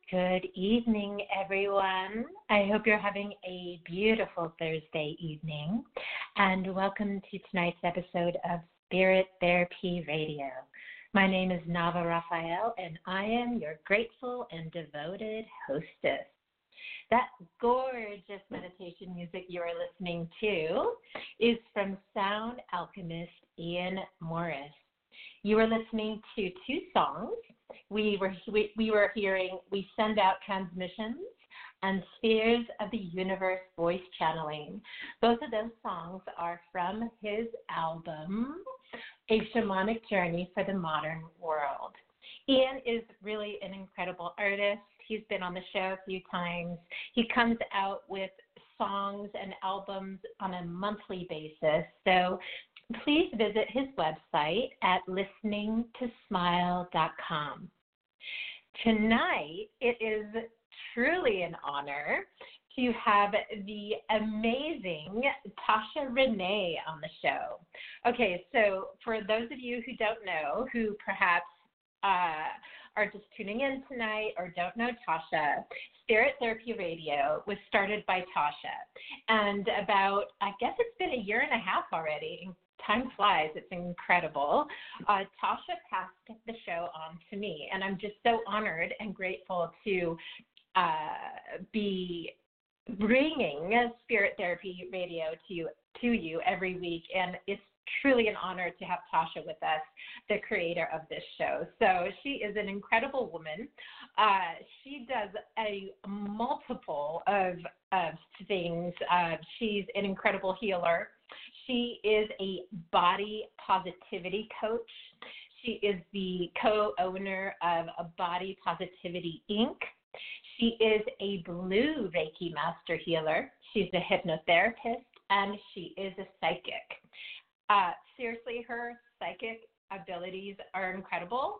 Good evening, everyone. I hope you're having a beautiful Thursday evening, and welcome to tonight's episode of Spirit Therapy Radio. My name is Nava Raphael, and I am your grateful and devoted hostess. That gorgeous meditation music you are listening to is from sound alchemist Ian Morris. You are listening to two songs. We were hearing We Send Out Transmissions and Spheres of the Universe Voice Channeling. Both of those songs are from his album, A Shamanic Journey for the Modern World. Ian is really an incredible artist. He's been on the show a few times. He comes out with songs and albums on a monthly basis. So please visit his website at listeningtosmile.com. Tonight, it is truly an honor to have the amazing Tasha Renee on the show. Okay, so for those of you who don't know, who perhaps are just tuning in tonight or don't know Tasha, Spirit Therapy Radio was started by Tasha. And about, I guess it's been a year and a half already. Time flies. It's incredible. Tasha passed the show on to me, and I'm just so honored and grateful to be bringing Spirit Therapy Radio to you every week, and it's truly an honor to have Tasha with us, the creator of this show. So she is an incredible woman. She does a multiple of things. She's an incredible healer. She is a body positivity coach. She is the co-owner of Body Positivity Inc. She is a blue Reiki master healer. She's a hypnotherapist, and she is a psychic. Seriously, her psychic abilities are incredible.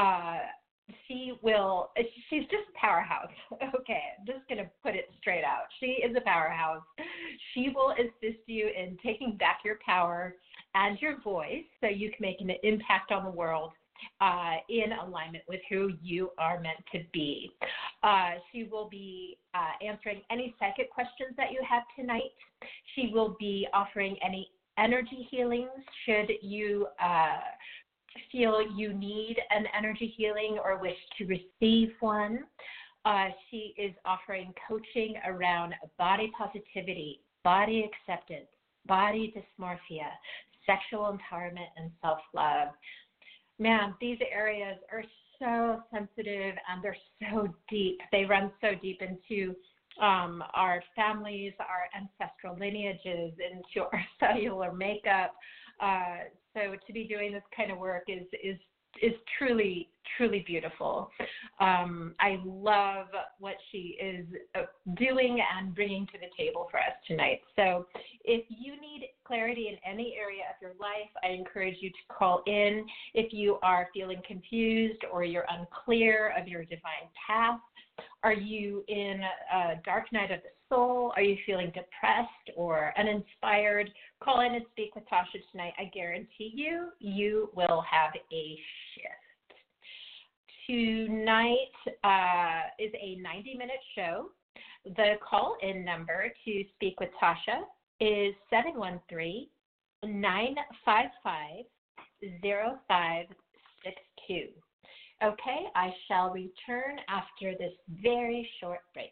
She's just a powerhouse. Okay, I'm just going to put it straight out. She is a powerhouse. She will assist you in taking back your power and your voice so you can make an impact on the world in alignment with who you are meant to be. She will be answering any psychic questions that you have tonight. She will be offering any energy healings should you feel you need an energy healing or wish to receive one. She is offering coaching around body positivity, body acceptance, body dysmorphia, sexual empowerment, and self-love. Man, these areas are so sensitive and they're so deep. They run so deep into our families, our ancestral lineages, into our cellular makeup. So to be doing this kind of work is truly, truly beautiful. I love what she is doing and bringing to the table for us tonight. So if you need clarity in any area of your life, I encourage you to call in. If you are feeling confused or you're unclear of your divine path, are you in a dark night of the soul? Are you feeling depressed or uninspired? Call in and speak with Tasha tonight. I guarantee you will have a shift. Tonight is a 90-minute show. The call-in number to speak with Tasha is 713-955-0562. Okay, I shall return after this very short break.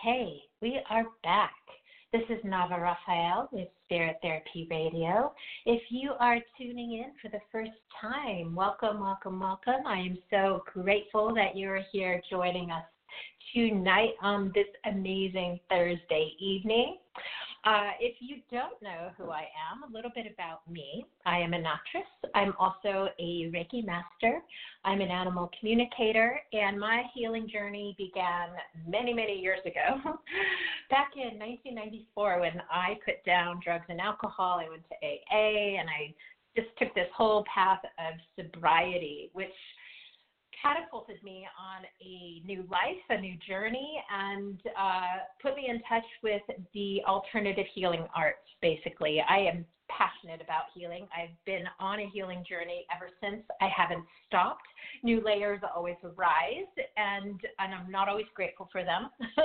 Okay, we are back. This is Nava Raphael with Spirit Therapy Radio. If you are tuning in for the first time, welcome, welcome, welcome. I am so grateful that you are here joining us tonight on this amazing Thursday evening. If you don't know who I am, a little bit about me. I am an actress. I'm also a Reiki master. I'm an animal communicator, and my healing journey began many, many years ago. Back in 1994, when I put down drugs and alcohol, I went to AA, and I just took this whole path of sobriety, which catapulted me on a new life, a new journey, and put me in touch with the alternative healing arts, basically. I am passionate about healing. I've been on a healing journey ever since. I haven't stopped. New layers always arise, and I'm not always grateful for them,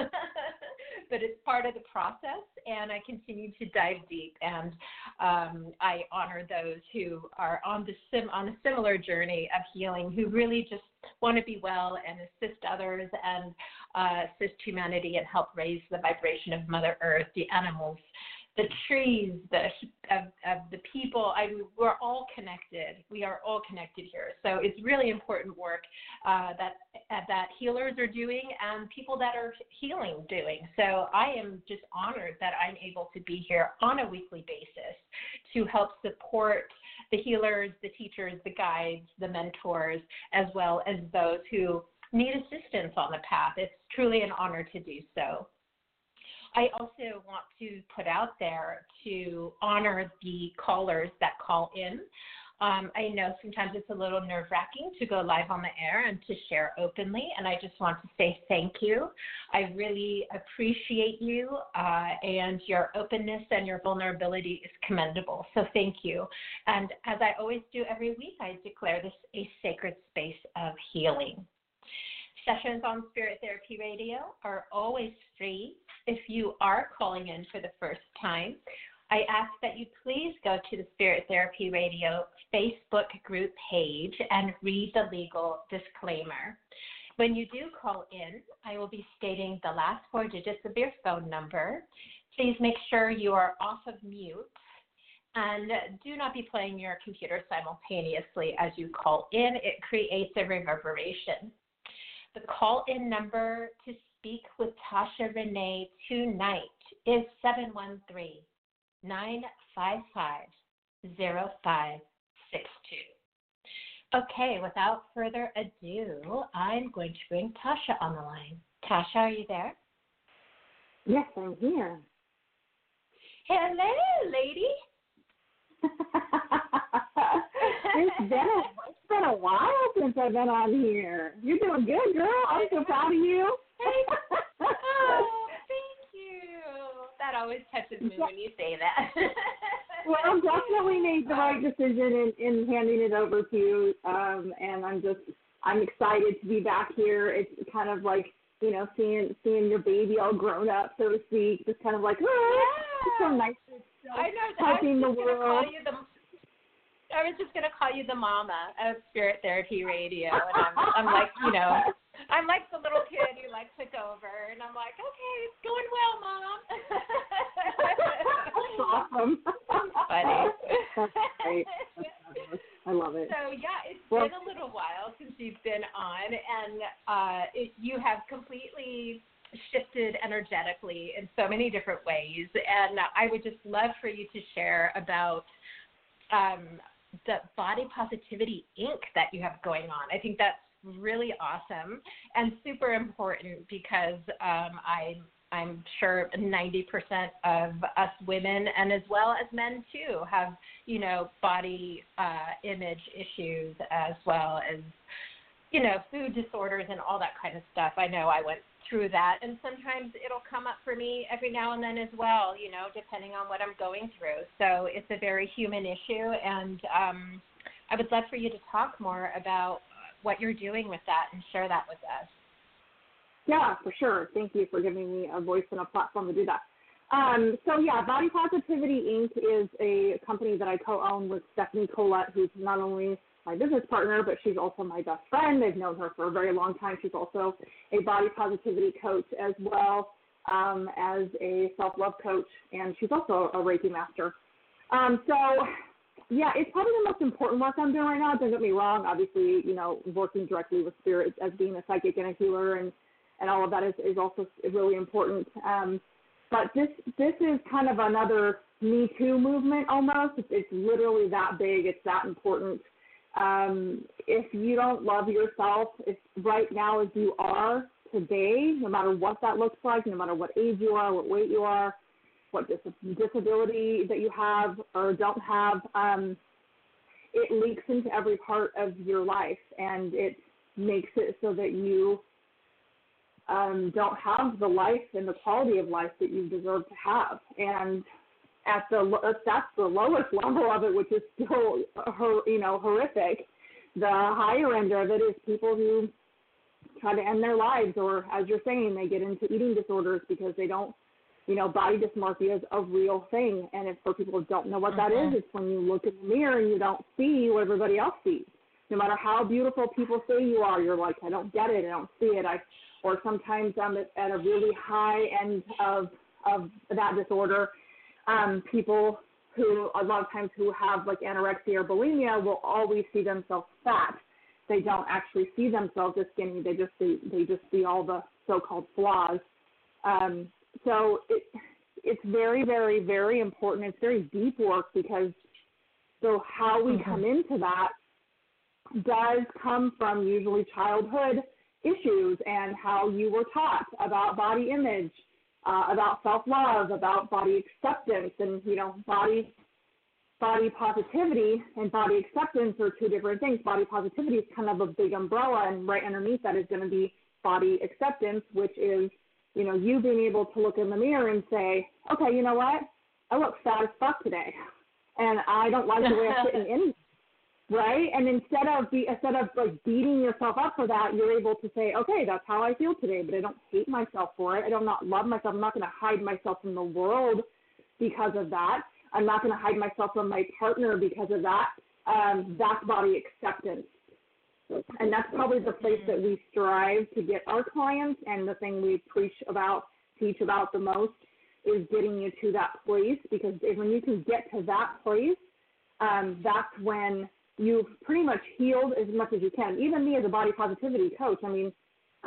but it's part of the process, and I continue to dive deep, and I honor those who are on a similar journey of healing, who really just want to be well and assist others and assist humanity and help raise the vibration of Mother Earth, the animals, the trees, of the people. We're all connected. We are all connected here. So it's really important work that healers are doing and people that are healing doing. So I am just honored that I'm able to be here on a weekly basis to help support the healers, the teachers, the guides, the mentors, as well as those who need assistance on the path. It's truly an honor to do so. I also want to put out there to honor the callers that call in. I know sometimes it's a little nerve-wracking to go live on the air and to share openly, and I just want to say thank you. I really appreciate you, and your openness and your vulnerability is commendable, so thank you. And as I always do every week, I declare this a sacred space of healing. Sessions on Spirit Therapy Radio are always free. If you are calling in for the first time, I ask that you please go to the Spirit Therapy Radio Facebook group page and read the legal disclaimer. When you do call in, I will be stating the last 4 digits of your phone number. Please make sure you are off of mute and do not be playing your computer simultaneously as you call in. It creates a reverberation. The call-in number to speak with Tasha Renee tonight is 713-955-0562. Okay, without further ado, I'm going to bring Tasha on the line. Tasha, are you there? Yes, I'm here. Hello, lady. It's been a while since I've been on here. You're doing good, girl. I'm so proud of you. Oh, thank you. That always touches me when you say that. Well, definitely made the right decision in handing it over to you, and I'm excited to be back here. It's kind of like, you know, seeing your baby all grown up, so to speak. Just kind of like, it's so nice. I know. Helping the world. I was just gonna call you the mama of Spirit Therapy Radio, and I'm like, you know, I'm like the little kid who like took over, and I'm like, okay, it's going well, Mom. That's awesome. Funny. That's great. That's fabulous. I love it. So yeah, it's been a little while since you've been on, and you have completely shifted energetically in so many different ways, and I would just love for you to share about the Body Positivity Inc. that you have going on. I think that's really awesome and super important because I'm sure 90% of us women, and as well as men too, have, you know, body image issues, as well as, you know, food disorders and all that kind of stuff. I know I went through that, and sometimes it'll come up for me every now and then as well, you know, depending on what I'm going through. So it's a very human issue, and I would love for you to talk more about what you're doing with that and share that with us. Yeah, for sure. Thank you for giving me a voice and a platform to do that. So yeah, Body Positivity Inc. is a company that I co-own with Stephanie Colette, who's not only my business partner, but she's also my best friend. I've known her for a very long time. She's also a body positivity coach as well. as a self-love coach, and she's also a Reiki master. So, yeah, it's probably the most important work I'm doing right now. Don't get me wrong. Obviously, working directly with spirits as being a psychic and a healer and all of that is also really important. But this is kind of another Me Too movement almost. It's literally that big. It's that important. If you don't love yourself, if right now as you are today, no matter what that looks like, no matter what age you are, what weight you are, what disability that you have or don't have, it leaks into every part of your life, and it makes it so that you don't have the life and the quality of life that you deserve to have. And that's the lowest level of it, which is still horrific. The higher end of it is people who try to end their lives, or as you're saying, they get into eating disorders because they don't, body dysmorphia is a real thing. And if for people who don't know what that is, it's when you look in the mirror and you don't see what everybody else sees. No matter how beautiful people say you are, you're like, I don't get it, I don't see it. Or sometimes I'm at a really high end of that disorder. People who a lot of times who have like anorexia or bulimia will always see themselves fat. They don't actually see themselves as skinny. They just see all the so-called flaws. So it's very, very, very important. It's very deep work because how we come into that does come from usually childhood issues and how you were taught about body image, about self-love, about body acceptance, and, body positivity and body acceptance are two different things. Body positivity is kind of a big umbrella, and right underneath that is going to be body acceptance, which is, you being able to look in the mirror and say, okay, you know what? I look fat as fuck today, and I don't like the way I fit in any. Right? And instead of like beating yourself up for that, you're able to say, okay, that's how I feel today, but I don't hate myself for it. I do not love myself. I'm not going to hide myself from the world because of that. I'm not going to hide myself from my partner because of that. That's body acceptance. And that's probably the place that we strive to get our clients, and the thing we teach about the most is getting you to that place, because when you can get to that place, that's when you've pretty much healed as much as you can. Even me as a body positivity coach, I mean,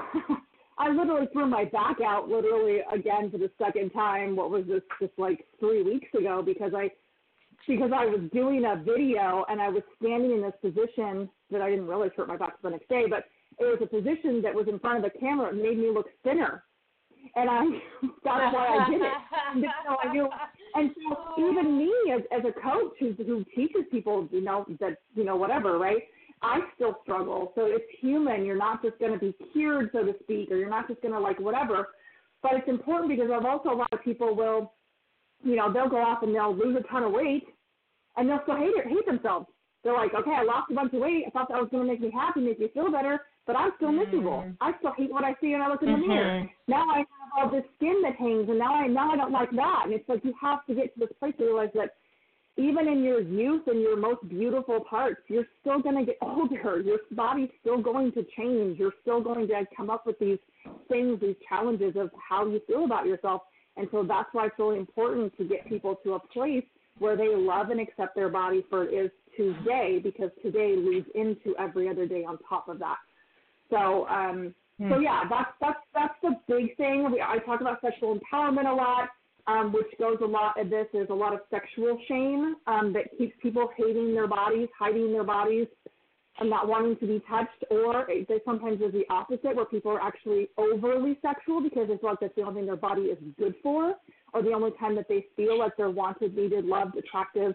I literally threw my back out again for the second time. What was this, just like 3 weeks ago, because I was doing a video and I was standing in this position that I didn't really hurt my back the next day, but it was a position that was in front of the camera. It made me look thinner. And that's why I did it. I knew. And so even me as a coach who teaches people, whatever, right? I still struggle. So it's human. You're not just going to be cured, so to speak, or you're not just going to like whatever. But it's important because I've also, a lot of people will, they'll go off and they'll lose a ton of weight and they'll still hate themselves. They're like, okay, I lost a bunch of weight. I thought that was going to make me happy, make me feel better, but I'm still miserable. I still hate what I see when I look in the mirror. Now I have all this skin that hangs, and now I don't like that. And it's like you have to get to this place to realize that even in your youth and your most beautiful parts, you're still going to get older. Your body's still going to change. You're still going to come up with these things, these challenges of how you feel about yourself. And so that's why it's really important to get people to a place where they love and accept their body for it is today, because today leads into every other day on top of that. So, so yeah, that's the big thing. I talk about sexual empowerment a lot, which goes a lot of this. There's a lot of sexual shame that keeps people hating their bodies, hiding their bodies, and not wanting to be touched. Or sometimes there's the opposite, where people are actually overly sexual because they feel like that's the only thing their body is good for, or the only time that they feel like they're wanted, needed, loved, attractive.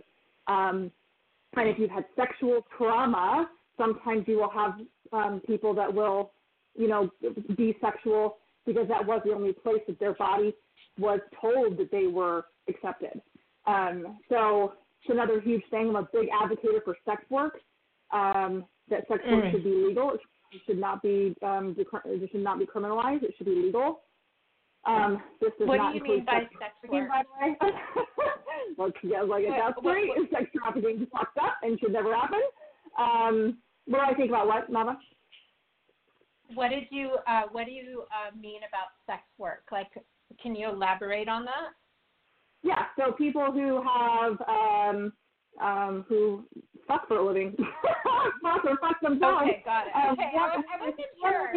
And if you've had sexual trauma, sometimes you will have people that will, be sexual because that was the only place that their body was told that they were accepted. So it's another huge thing. I'm a big advocate for sex work, that sex work should be legal. It should not be it should not be criminalized. It should be legal. This does what not do you mean by sex work? By the way. That's great. Sex trafficking is fucked up and should never happen. What do I think about what, Mama? What do you mean about sex work? Like, Can you elaborate on that? Yeah, so people who have who fuck for a living, fuck themselves. Okay, got it. Okay, I wasn't sure.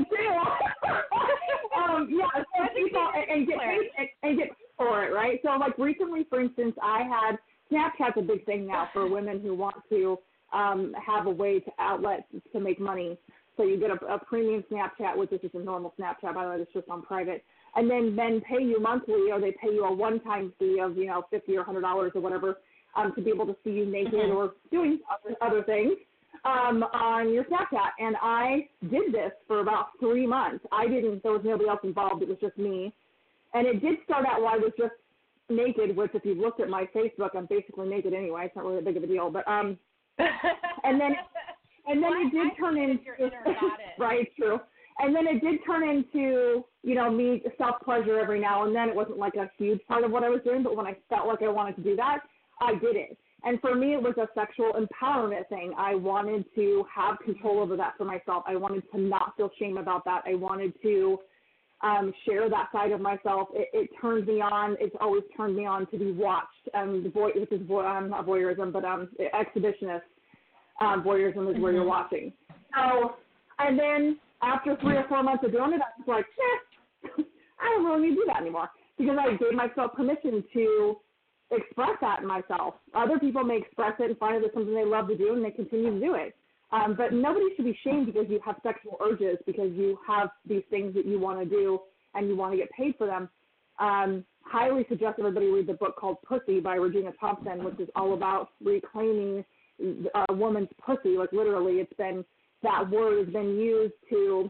Yeah, so people and get paid for it, right? So like recently, for instance, I had Snapchat's a big thing now for women who want to have a way to outlet to make money. So you get a premium Snapchat, which is just a normal Snapchat, by the way, it's just on private. And then men pay you monthly, or they pay you a one-time fee of, $50 or $100 or whatever, to be able to see you naked or doing other things on your Snapchat. And I did this for about 3 months. There was nobody else involved. It was just me. And it did start out while I was just naked, which if you've looked at my Facebook, I'm basically naked anyway. It's not really that big of a deal. But and then it did turn into right, true. And then it did turn into, me self-pleasure every now and then. It wasn't like a huge part of what I was doing, but when I felt like I wanted to do that, I did it. And for me, it was a sexual empowerment thing. I wanted to have control over that for myself. I wanted to not feel shame about that. I wanted to share that side of myself. It turned me on. It's always turned me on to be watched. Which is not voyeurism, but exhibitionist. Voyeurism is where you're watching. So, and then after 3 or 4 months of doing it, I was like, I don't really need to do that anymore, because I gave myself permission to express that in myself. Other people may express it and find it as something they love to do, and they continue to do it. But nobody should be shamed because you have sexual urges, because you have these things that you want to do and you want to get paid for them. Highly suggest everybody read the book called Pussy by Regina Thompson, which is all about reclaiming a woman's pussy. Like literally, that word has been used to,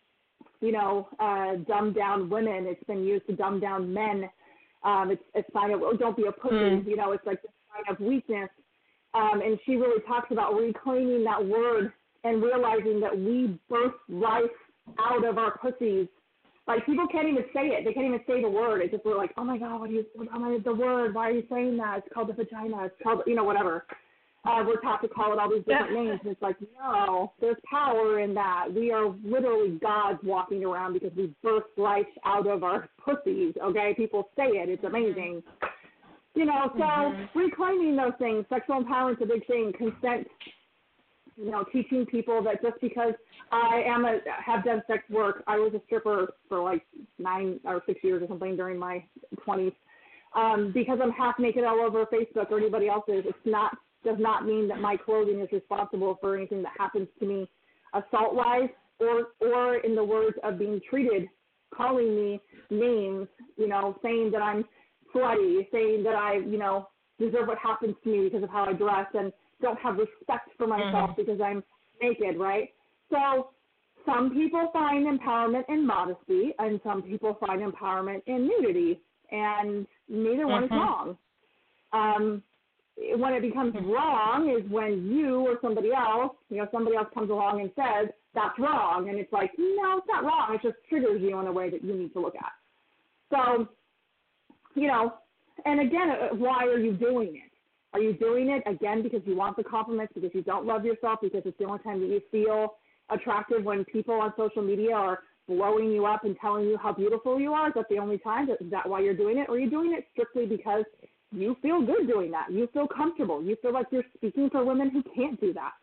dumb down women. It's been used to dumb down men. It's sign of, don't be a pussy. It's like the sign of weakness. And she really talks about reclaiming that word and realizing that we birth life out of our pussies. Like, people can't even say it. They can't even say the word. It's just, we're like, oh my God, the word, why are you saying that? It's called the vagina. It's called, whatever. We're taught to call it all these different names. And it's like, no, there's power in that. We are literally gods walking around because we birth life out of our pussies, okay? People say it. It's amazing. So reclaiming those things, sexual empowerment's a big thing. Consent, teaching people that just because I have done sex work, I was a stripper for like 9 or 6 years or something during my 20s. Because I'm half naked all over Facebook or anybody else's, does not mean that my clothing is responsible for anything that happens to me assault-wise or in the words of being treated, calling me names, saying that I'm slutty, saying that I, deserve what happens to me because of how I dress and don't have respect for myself because I'm naked, right? So some people find empowerment in modesty and some people find empowerment in nudity, and neither one is wrong. When it becomes wrong is when you or somebody else comes along and says, that's wrong. And it's like, no, it's not wrong. It just triggers you in a way that you need to look at. So, and again, why are you doing it? Are you doing it, again, because you want the compliments, because you don't love yourself, because it's the only time that you feel attractive when people on social media are blowing you up and telling you how beautiful you are? Is that the only time? Is that why you're doing it? Or are you doing it strictly because you feel good doing that? You feel comfortable. You feel like you're speaking for women who can't do that.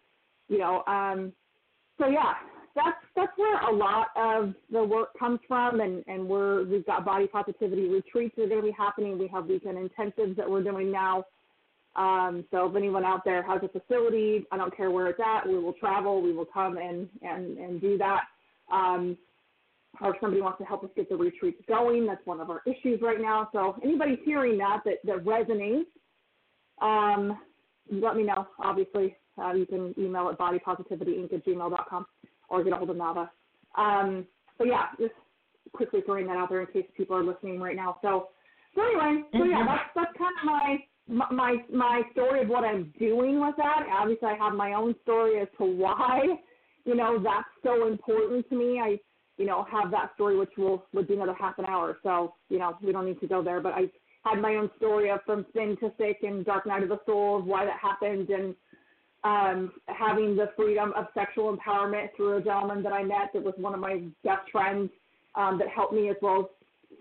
So yeah, that's where a lot of the work comes from, and we've got body positivity retreats that are going to be happening. We have weekend intensives that we're doing now. So if anyone out there has a facility, I don't care where it's at, we will travel, we will come and do that. Or if somebody wants to help us get the retreats going, that's one of our issues right now. So anybody hearing that resonates, let me know. Obviously, you can email at bodypositivityinc@gmail.com or get a hold of Nava. But yeah, just quickly throwing that out there in case people are listening right now. So anyway, that's kind of my story of what I'm doing with that. Obviously, I have my own story as to why, that's so important to me. I have that story, which would be another half an hour. So, we don't need to go there. But I had my own story of from sin to sick and dark night of the soul, of why that happened, and having the freedom of sexual empowerment through a gentleman that I met that was one of my best friends that helped me, as well as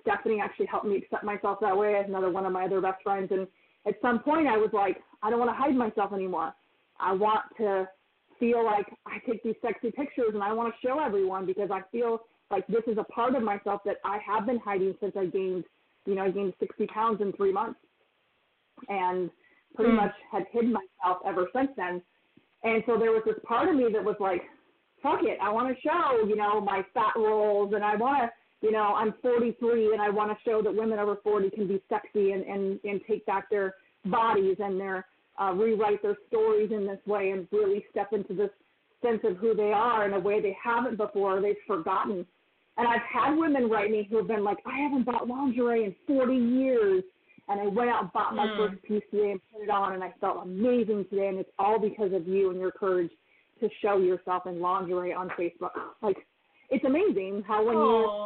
Stephanie actually helped me accept myself that way, as another one of my other best friends. And at some point I was like, I don't want to hide myself anymore. I want to feel like I take these sexy pictures and I want to show everyone, because I feel like this is a part of myself that I have been hiding since I gained 60 pounds in 3 months, and pretty much had hidden myself ever since then. And so there was this part of me that was like, fuck it, I want to show, my fat rolls, and I want to, I'm 43 and I want to show that women over 40 can be sexy and take back their bodies and rewrite their stories in this way and really step into this sense of who they are in a way they haven't before, they've forgotten. And I've had women write me who have been like, I haven't bought lingerie in 40 years. And I went out and bought my first piece today and put it on, and I felt amazing today. And it's all because of you and your courage to show yourself in lingerie on Facebook. Like, it's amazing how when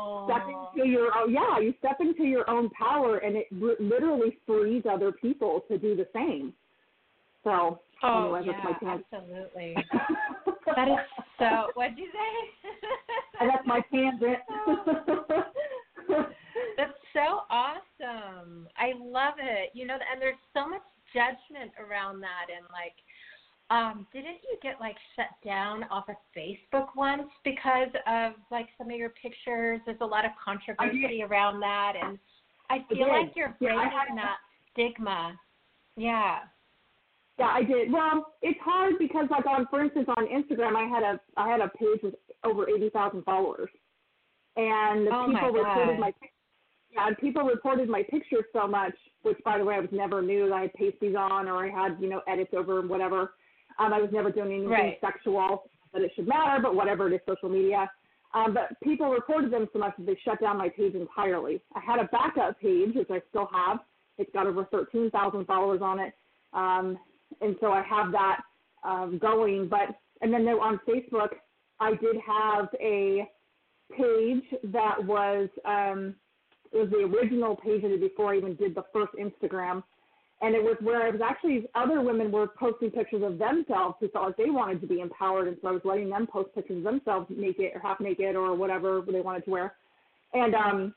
you step into your own power, and it literally frees other people to do the same. So, anyway, that's my tangent. Absolutely. That is so, what'd you say? And that's my tangent. That's so awesome. I love it. And there's so much judgment around that. And didn't you get shut down off of Facebook once because of some of your pictures? There's a lot of controversy around that. And I feel like you're breaking that stigma. Yeah. Yeah, I did. Well, it's hard because for instance, on Instagram, I had a page with over 80,000 followers. And people reported my pictures so much, which, by the way, I was never new that I had pasties on or I had, edits over whatever. I was never doing anything sexual that it should matter, but whatever, it is social media. But people reported them so much that they shut down my page entirely. I had a backup page, which I still have. It's got over 13,000 followers on it. And so I have that going. And then on Facebook, I did have a page that was it was the original page I did before I even did the first Instagram, and it was where it was actually other women were posting pictures of themselves who felt like they wanted to be empowered, and so I was letting them post pictures of themselves naked or half naked or whatever they wanted to wear, and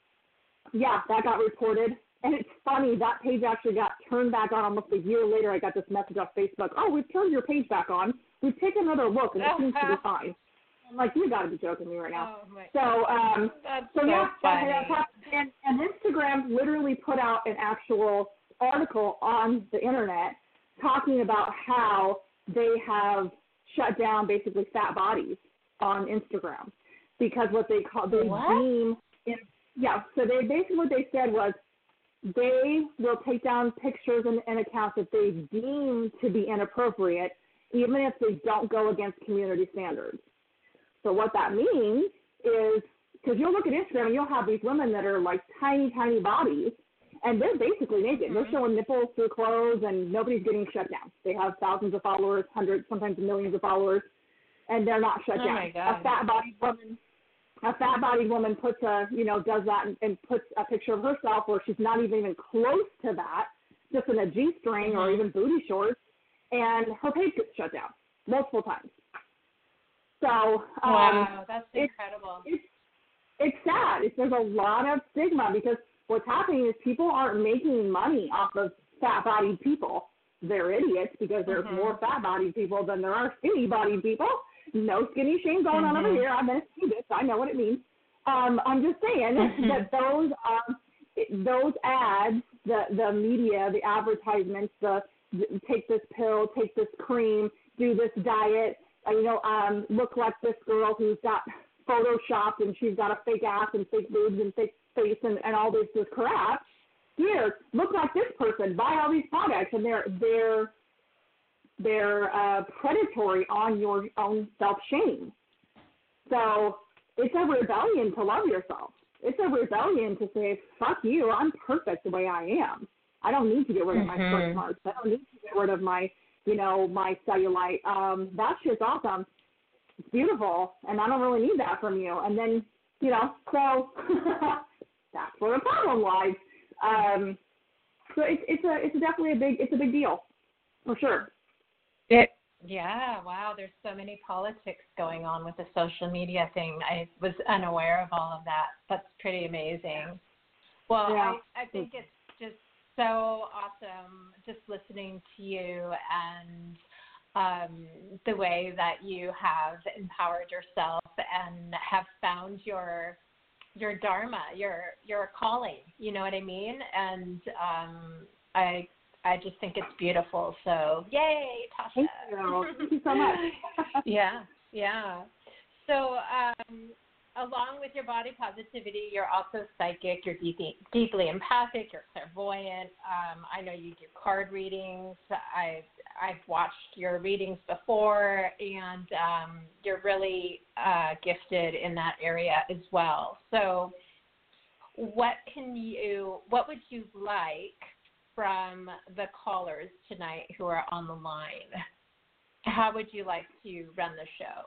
that got reported. And it's funny, that page actually got turned back on almost a year later. I got this message off Facebook, we've turned your page back on. We've taken another look, and it seems to be fine. I'm like, you got to be joking me right now. That's so funny. And Instagram literally put out an actual article on the internet talking about how they have shut down basically fat bodies on Instagram because what they deem. So they basically what they said was they will take down pictures and accounts that they deem to be inappropriate, even if they don't go against community standards. So what that means is, because you'll look at Instagram and you'll have these women that are tiny, tiny bodies, and they're basically naked. Mm-hmm. They're showing nipples through clothes, and nobody's getting shut down. They have thousands of followers, hundreds, sometimes millions of followers, and they're not shut down. My God. A fat-bodied woman puts does that and puts a picture of herself where she's not even close to that, just in a G-string or even booty shorts, and her page gets shut down multiple times. So wow, that's incredible. It's sad. There's a lot of stigma because what's happening is people aren't making money off of fat-bodied people. They're idiots because there's more fat-bodied people than there are skinny-bodied people. No skinny shame going on over here. I'm going to see this. I know what it means. I'm just saying that those ads, the media, the advertisements, take this pill, take this cream, do this diet, look like this girl who's got photoshopped and she's got a fake ass and fake boobs and fake face and all this crap. Here, look like this person, buy all these products, and they're predatory on your own self-shame. So it's a rebellion to love yourself. It's a rebellion to say, fuck you, I'm perfect the way I am. I don't need to get rid of my stretch marks. I don't need to get rid of my my cellulite. That shit's awesome. It's beautiful, and I don't really need that from you. And then, so that's where the problem lies. So it's definitely a big deal, for sure. Yeah, wow, there's so many politics going on with the social media thing. I was unaware of all of that. That's pretty amazing. Well, Yeah. I think it's just so awesome just listening to you and the way that you have empowered yourself and have found your dharma, your calling. You know what I mean? And I just think it's beautiful. So yay, Tasha! Thank you. Thank you so much. Yeah. So along with your body positivity, you're also psychic. You're deeply empathic. You're clairvoyant. I know you do card readings. I've watched your readings before, and you're really gifted in that area as well. So, what would you like from the callers tonight who are on the line? How would you like to run the show?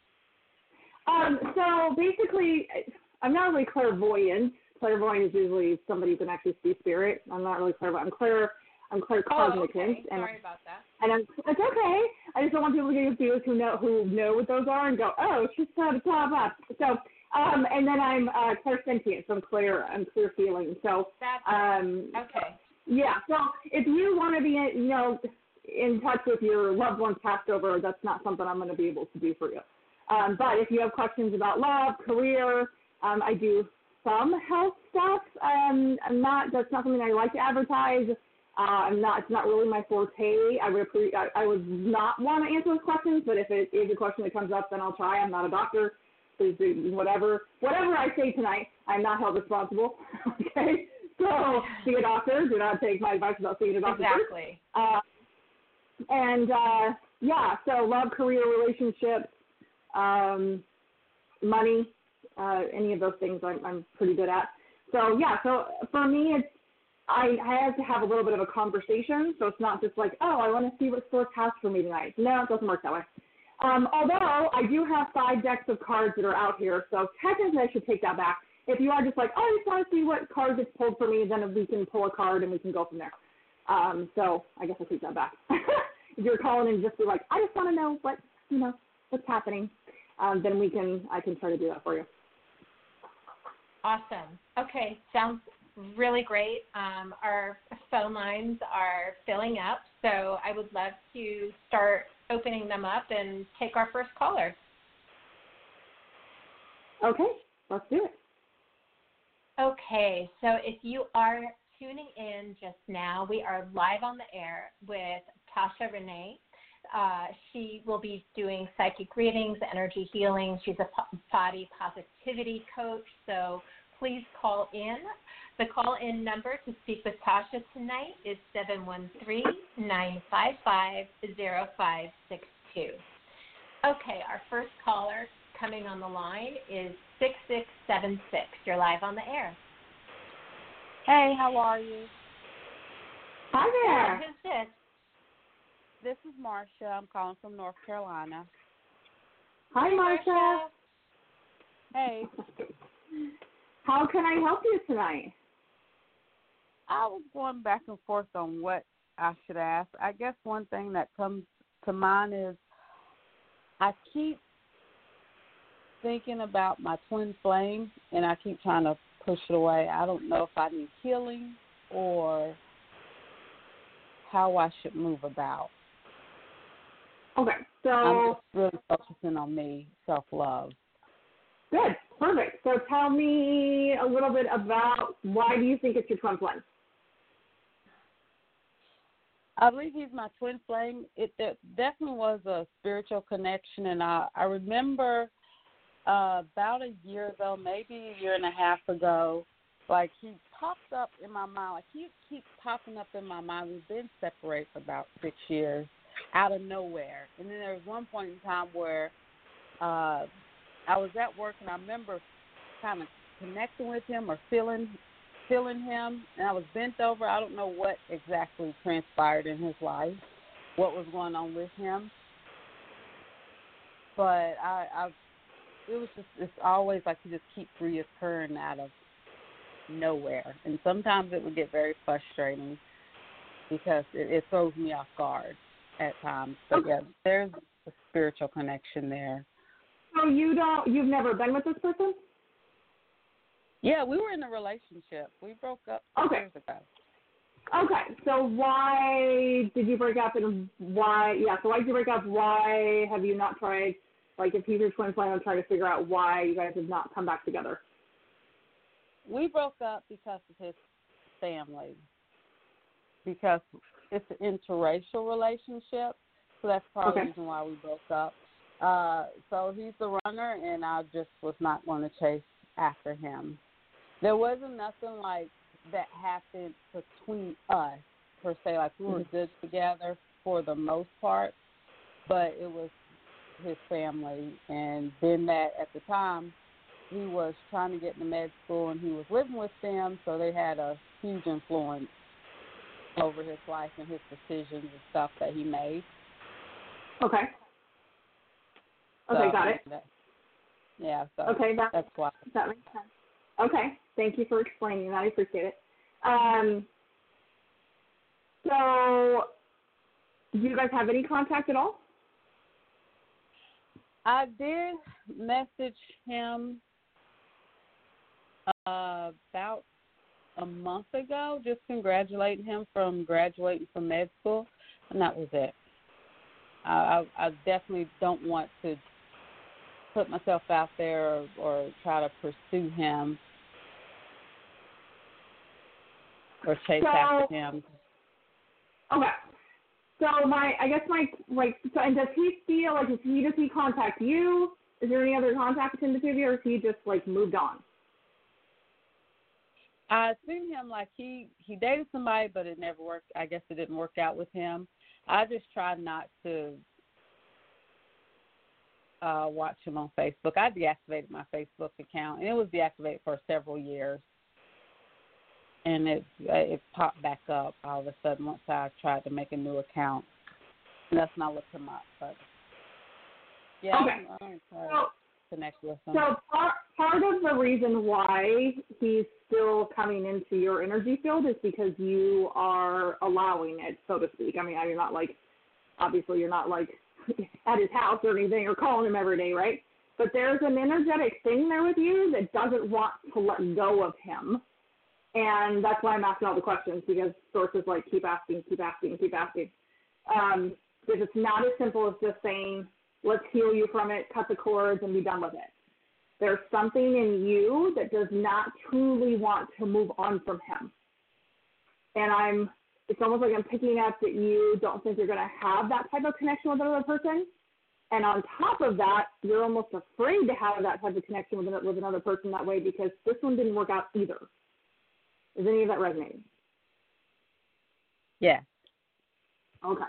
So basically, I'm not really clairvoyant. Clairvoyant is usually somebody who can actually see spirit. I'm not really clairvoyant. I'm claircognizant. Okay. Sorry about that. And it's okay. I just don't want people to get confused who know what those are and go, oh, she's trying to pop up. So, and then I'm clairsentient. So I'm clear feeling. So, okay. Yeah. So if you want to be, in touch with your loved ones passed over, that's not something I'm going to be able to do for you. But if you have questions about love, career, I do some health stuff. That's not something I like to advertise. It's not really my forte. I would not want to answer those questions, but if it is a question that comes up, then I'll try. I'm not a doctor. Please do whatever I say tonight, I'm not held responsible. Okay? So see a doctor. Do not take my advice about seeing a doctor. Exactly. So love, career, relationships, money, any of those things I'm pretty good at. So for me, I have to have a little bit of a conversation, so it's not just like, oh, I want to see what Source has for me tonight. No, it doesn't work that way. Although I do have 5 decks of cards that are out here, so technically I should take that back. If you are just like, oh, I just want to see what card gets pulled for me, then we can pull a card and we can go from there. So I guess I'll take that back. If you're calling and just be like, I just want to know what's happening, then I can try to do that for you. Awesome. Okay, sounds really great. Our phone lines are filling up, so I would love to start opening them up and take our first caller. Okay, let's do it. Okay, so if you are tuning in just now, we are live on the air with Tasha Renee. She will be doing psychic readings, energy healing. She's a body positivity coach, so please call in. The call-in number to speak with Tasha tonight is 713-955-0562. Okay, our first caller coming on the line is 6676. You're live on the air. Hey, how are you? Hi there. Yeah, who's this? This is Marcia. I'm calling from North Carolina. Hi, Marcia. Hey. How can I help you tonight? I was going back and forth on what I should ask. I guess one thing that comes to mind is I keep thinking about my twin flame, and I keep trying to push it away. I don't know if I need healing or how I should move about. Okay, so I'm just really focusing on me, self-love. Good, perfect. So tell me a little bit about why do you think it's your twin flame? I believe he's my twin flame. It definitely was a spiritual connection, and I remember about a year ago, maybe a year and a half ago, like he popped up in my mind. Like he keeps popping up in my mind. We've been separated for about 6 years, out of nowhere. And then there was one point in time where I was at work, and I remember kind of connecting with him or feeling him, and I was bent over. I don't know what exactly transpired in his life, what was going on with him, but it's always like he just keeps reoccurring out of nowhere, and sometimes it would get very frustrating because it throws me off guard at times. But yeah, there's a spiritual connection there. So you've never been with this person? Yeah, we were in a relationship. We broke up 6 years ago. Okay, so why did you break up, and why? Yeah, so why did you break up? Why have you not tried? Like, if he's your twin flame, I'm trying to figure out why you guys have not come back together. We broke up because of his family. Because it's an interracial relationship, so that's part of the reason why we broke up. So he's the runner, and I just was not going to chase after him. There wasn't nothing like that happened between us, per se. Like, we were good together for the most part, but it was his family. And then that, at the time, he was trying to get into med school, and he was living with them, so they had a huge influence over his life and his decisions and stuff that he made. Okay, got it. So okay, that's why. That makes sense. Okay, thank you for explaining that. I appreciate it. So, do you guys have any contact at all? I did message him about a month ago, just congratulating him from graduating from med school, and that was it. I definitely don't want to put myself out there or try to pursue him or chase after him. Okay. So and does he feel like, does he contact you? Is there any other contact between the two of you, or is he just like moved on? I seen him like he dated somebody, but it never worked. I guess it didn't work out with him. I just tried not to watch him on Facebook. I deactivated my Facebook account, and it was deactivated for several years. And it popped back up all of a sudden once I tried to make a new account. And that's not what came up. But yeah, okay. I don't try to connect with him. So part of the reason why he's still coming into your energy field is because you are allowing it, so to speak. I mean, you're not like, obviously you're not like at his house or anything or calling him every day, right? But there's an energetic thing there with you that doesn't want to let go of him. And that's why I'm asking all the questions, because sources like keep asking. Because it's not as simple as just saying, let's heal you from it, cut the cords, and be done with it. There's something in you that does not truly want to move on from him. And it's almost like I'm picking up that you don't think you're going to have that type of connection with another person. And on top of that, you're almost afraid to have that type of connection with another person that way, because this one didn't work out either. Is any of that resonating? Yeah. Okay.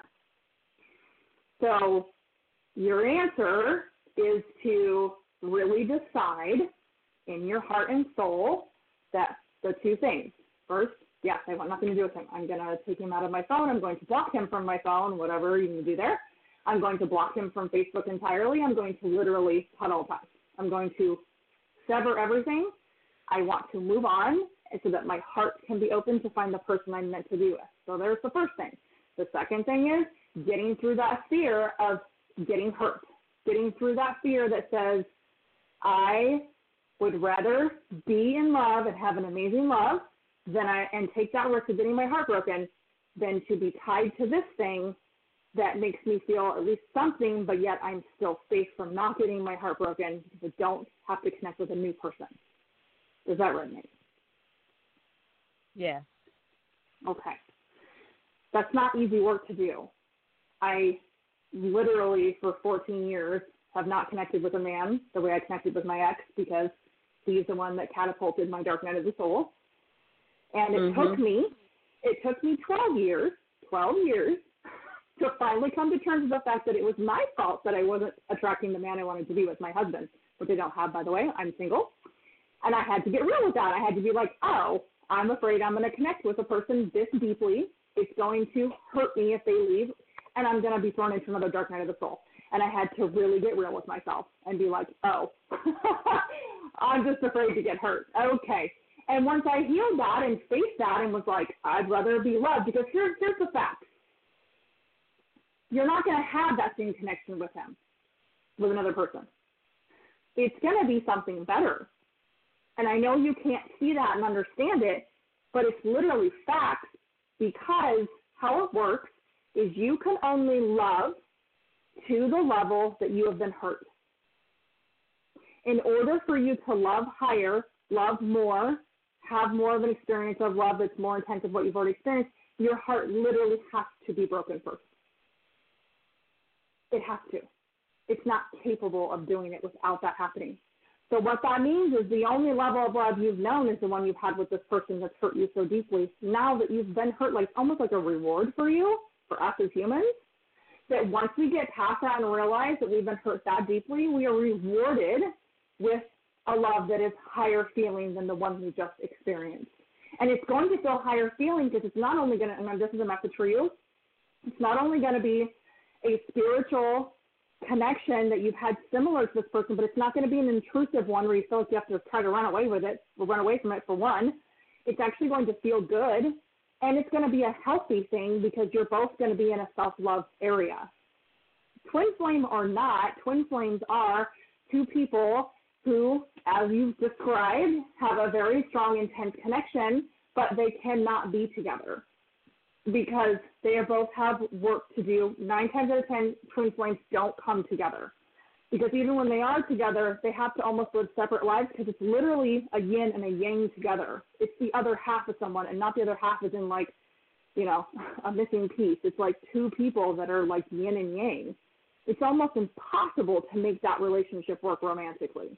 So your answer is to really decide in your heart and soul that the two things. First, yes, I want nothing to do with him. I'm going to take him out of my phone. I'm going to block him from my phone, whatever you need to do there. I'm going to block him from Facebook entirely. I'm going to literally cut all ties. I'm going to sever everything. I want to move on so that my heart can be open to find the person I'm meant to be with. So there's the first thing. The second thing is getting through that fear of getting hurt, getting through that fear that says, I would rather be in love and have an amazing love and take that risk of getting my heart broken than to be tied to this thing that makes me feel at least something, but yet I'm still safe from not getting my heart broken because I don't have to connect with a new person. Does that resonate? Yeah. Okay. That's not easy work to do. I literally, for 14 years, have not connected with a man the way I connected with my ex, because he's the one that catapulted my dark night of the soul. And it took me 12 years to finally come to terms with the fact that it was my fault that I wasn't attracting the man I wanted to be with, my husband, which I don't have, by the way. I'm single. And I had to get real with that. I had to be like, oh, I'm afraid I'm going to connect with a person this deeply. It's going to hurt me if they leave, and I'm going to be thrown into another dark night of the soul. And I had to really get real with myself and be like, oh, I'm just afraid to get hurt. Okay. And once I healed that and faced that and was like, I'd rather be loved, because here's the facts. You're not going to have that same connection with him, with another person. It's going to be something better. And I know you can't see that and understand it, but it's literally facts, because how it works is you can only love to the level that you have been hurt. In order for you to love higher, love more, have more of an experience of love that's more intense of what you've already experienced, your heart literally has to be broken first. It has to. It's not capable of doing it without that happening. So what that means is the only level of love you've known is the one you've had with this person that's hurt you so deeply. Now that you've been hurt, like almost like a reward for you, for us as humans, that once we get past that and realize that we've been hurt that deeply, we are rewarded with a love that is higher feeling than the one we just experienced. And it's going to feel higher feeling because it's not only going to, and this is a message for you, it's not only going to be a spiritual connection that you've had similar to this person, but it's not going to be an intrusive one where you feel like you have to try to run away with it or run away from it for one. It's actually going to feel good, and it's going to be a healthy thing because you're both going to be in a self-love area. Twin flame or not, twin flames are two people who, as you've described, have a very strong, intense connection, but they cannot be together because they both have work to do. 9 times out of 10, twin flames don't come together because even when they are together, they have to almost live separate lives because it's literally a yin and a yang together. It's the other half of someone, and not the other half is in like, you know, a missing piece. It's like two people that are like yin and yang. It's almost impossible to make that relationship work romantically.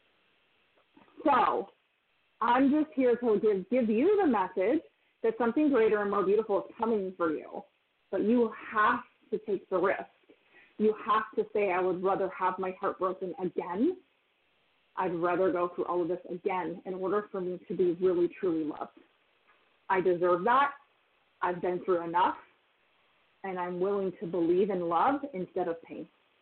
So I'm just here to give you the message that something greater and more beautiful is coming for you. But you have to take the risk. You have to say, I would rather have my heart broken again. I'd rather go through all of this again in order for me to be really, truly loved. I deserve that. I've been through enough. And I'm willing to believe in love instead of pain.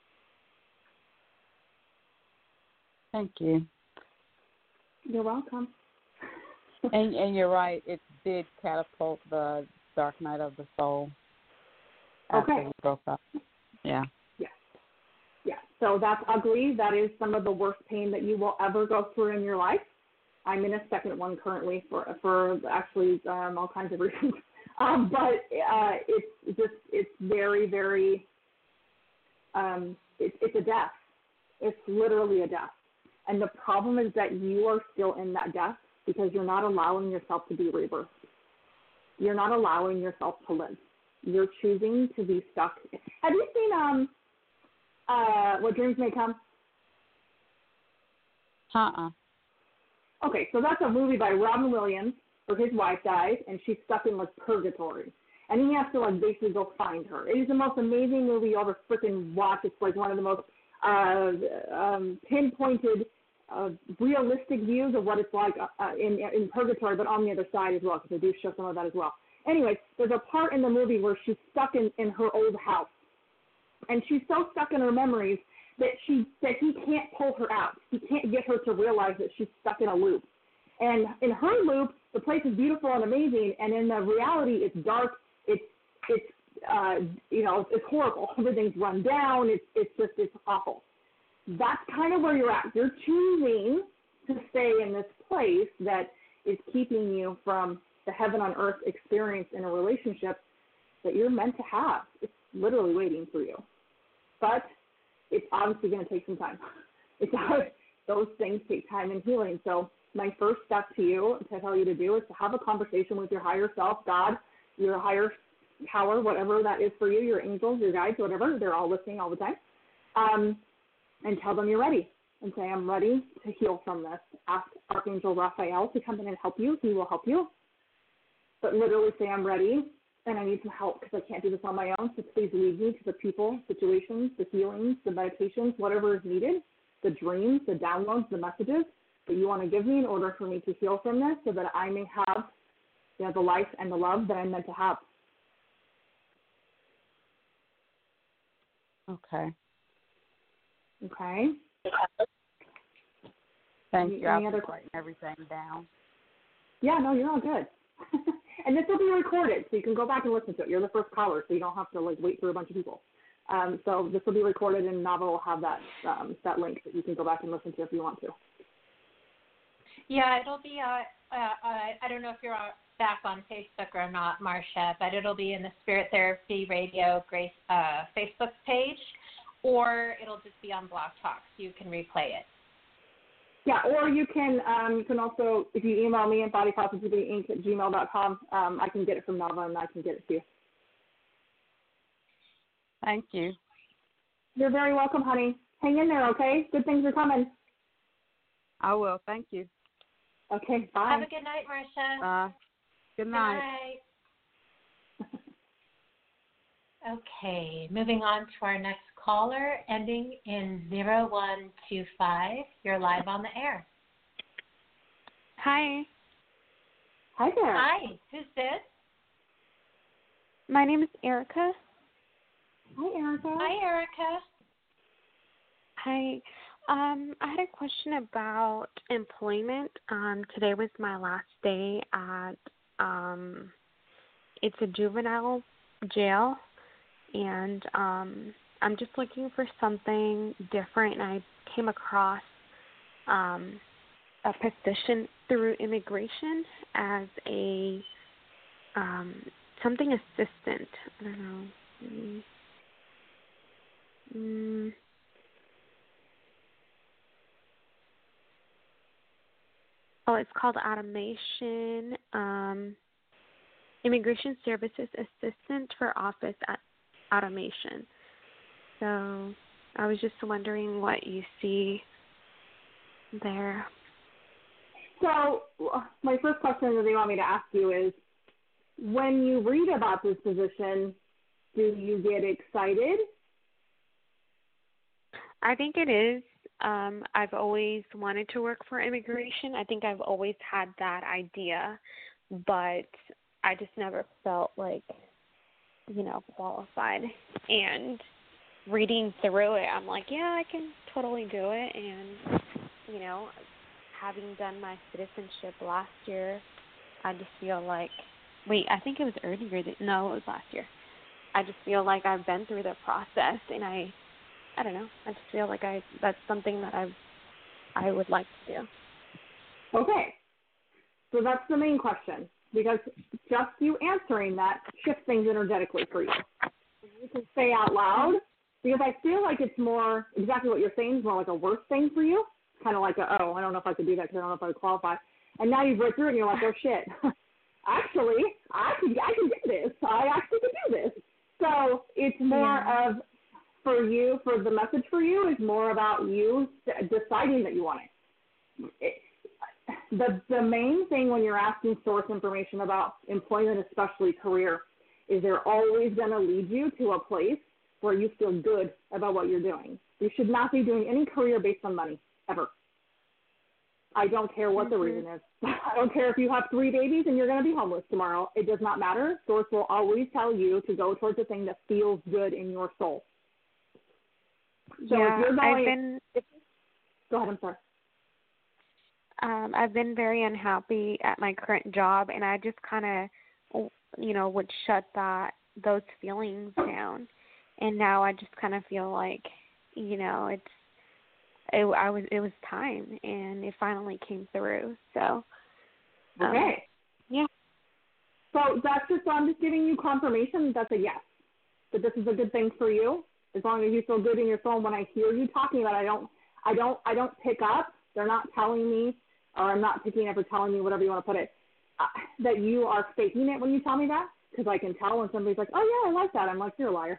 Thank you. You're welcome. And you're right. It did catapult the dark night of the soul after we broke up. Yeah. Yeah. So that's ugly. That is some of the worst pain that you will ever go through in your life. I'm in a second one currently for actually all kinds of reasons. But it's very, very, it's a death. It's literally a death. And the problem is that you are still in that death because you're not allowing yourself to be rebirthed. You're not allowing yourself to live. You're choosing to be stuck. Have you seen What Dreams May Come? Okay, so that's a movie by Robin Williams where his wife dies and she's stuck in like purgatory. And he has to like basically go find her. It is the most amazing movie you'll ever freaking watch. It's like one of the most pinpointed, realistic views of what it's like in purgatory, but on the other side as well, because they do show some of that as well. Anyway, there's a part in the movie where she's stuck in her old house, and she's so stuck in her memories that he can't pull her out. He can't get her to realize that she's stuck in a loop. And in her loop, the place is beautiful and amazing, and in the reality, it's dark. It's horrible. Everything's run down. It's awful. That's kind of where you're at. You're choosing to stay in this place that is keeping you from the heaven on earth experience in a relationship that you're meant to have. It's literally waiting for you. But it's obviously going to take some time. Those things take time and healing. So my first step to you, to tell you to do, is to have a conversation with your higher self, God, your higher power, whatever that is for you, your angels, your guides, whatever. They're all listening all the time. And tell them you're ready. And say, I'm ready to heal from this. Ask Archangel Raphael to come in and help you. He will help you. But literally say, I'm ready, and I need some help because I can't do this on my own. So please lead me to the people, situations, the healings, the meditations, whatever is needed, the dreams, the downloads, the messages that you want to give me in order for me to heal from this so that I may have the life and the love that I'm meant to have. Okay. Okay. Thank you. Any I'm other writing everything down. Yeah, no, you're all good. And this will be recorded, so you can go back and listen to it. You're the first caller, so you don't have to wait through a bunch of people. So this will be recorded, and Nava will have that link that you can go back and listen to if you want to. Yeah, it'll be. I don't know if you're back on Facebook or not, Marcia, but it'll be in the Spirit Therapy Radio Grace Facebook page, or it'll just be on Blog Talk, so you can replay it. Yeah, or you can also, if you email me at bodypositivitync@gmail.com, I can get it from Nava and I can get it to you. Thank you. You're very welcome, honey. Hang in there, okay? Good things are coming. I will. Thank you. Okay, bye. Have a good night, Marcia. Good night. Good night. Okay, moving on to our next caller, ending in 0125. You're live on the air. Hi. Hi there. Hi, who's this? My name is Erica. Hi, Erica. Hi, Erica. Hi. I had a question about employment. Today was my last day at it's a juvenile jail, and I'm just looking for something different, and I came across a position through immigration as a something assistant. I don't know. Oh, it's called automation, immigration services assistant for office at automation. So I was just wondering what you see there. So my first question that they want me to ask you is, when you read about this position, do you get excited? I think it is. I've always wanted to work for immigration. I think I've always had that idea, but I just never felt like, qualified. And reading through it, I'm like, yeah, I can totally do it. And, having done my citizenship last year, I just feel like, I think it was earlier. No, it was last year. I just feel like I've been through the process, and I don't know. I just feel like that's something that I would like to do. Okay. So that's the main question, because just you answering that shifts things energetically for you. You can say out loud, because I feel like it's more exactly what you're saying is more like a worse thing for you. Kind of like I don't know if I could do that because I don't know if I would qualify. And now you've read through it and you're like, oh shit. Actually, I can do this. I actually can do this. So it's more of, for you, for the message for you is more about you deciding that you want it. The main thing when you're asking source information about employment, especially career, is they're always going to lead you to a place where you feel good about what you're doing. You should not be doing any career based on money, ever. I don't care what the reason is. I don't care if you have 3 babies and you're going to be homeless tomorrow. It does not matter. Source will always tell you to go towards the thing that feels good in your soul. So if you're going, go ahead, I'm sorry. I've been very unhappy at my current job, and I just kind of, would shut those feelings down. And now I just kind of feel like, it was time, and it finally came through. So, okay. Yeah. So I'm just giving you confirmation that's a yes, that this is a good thing for you. As long as you feel good in your soul. When I hear you talking about it, I don't pick up. They're not telling me, or I'm not picking up or telling me, whatever you want to put it, that you are faking it when you tell me that. Because I can tell when somebody's like, oh yeah, I like that. I'm like, you're a liar.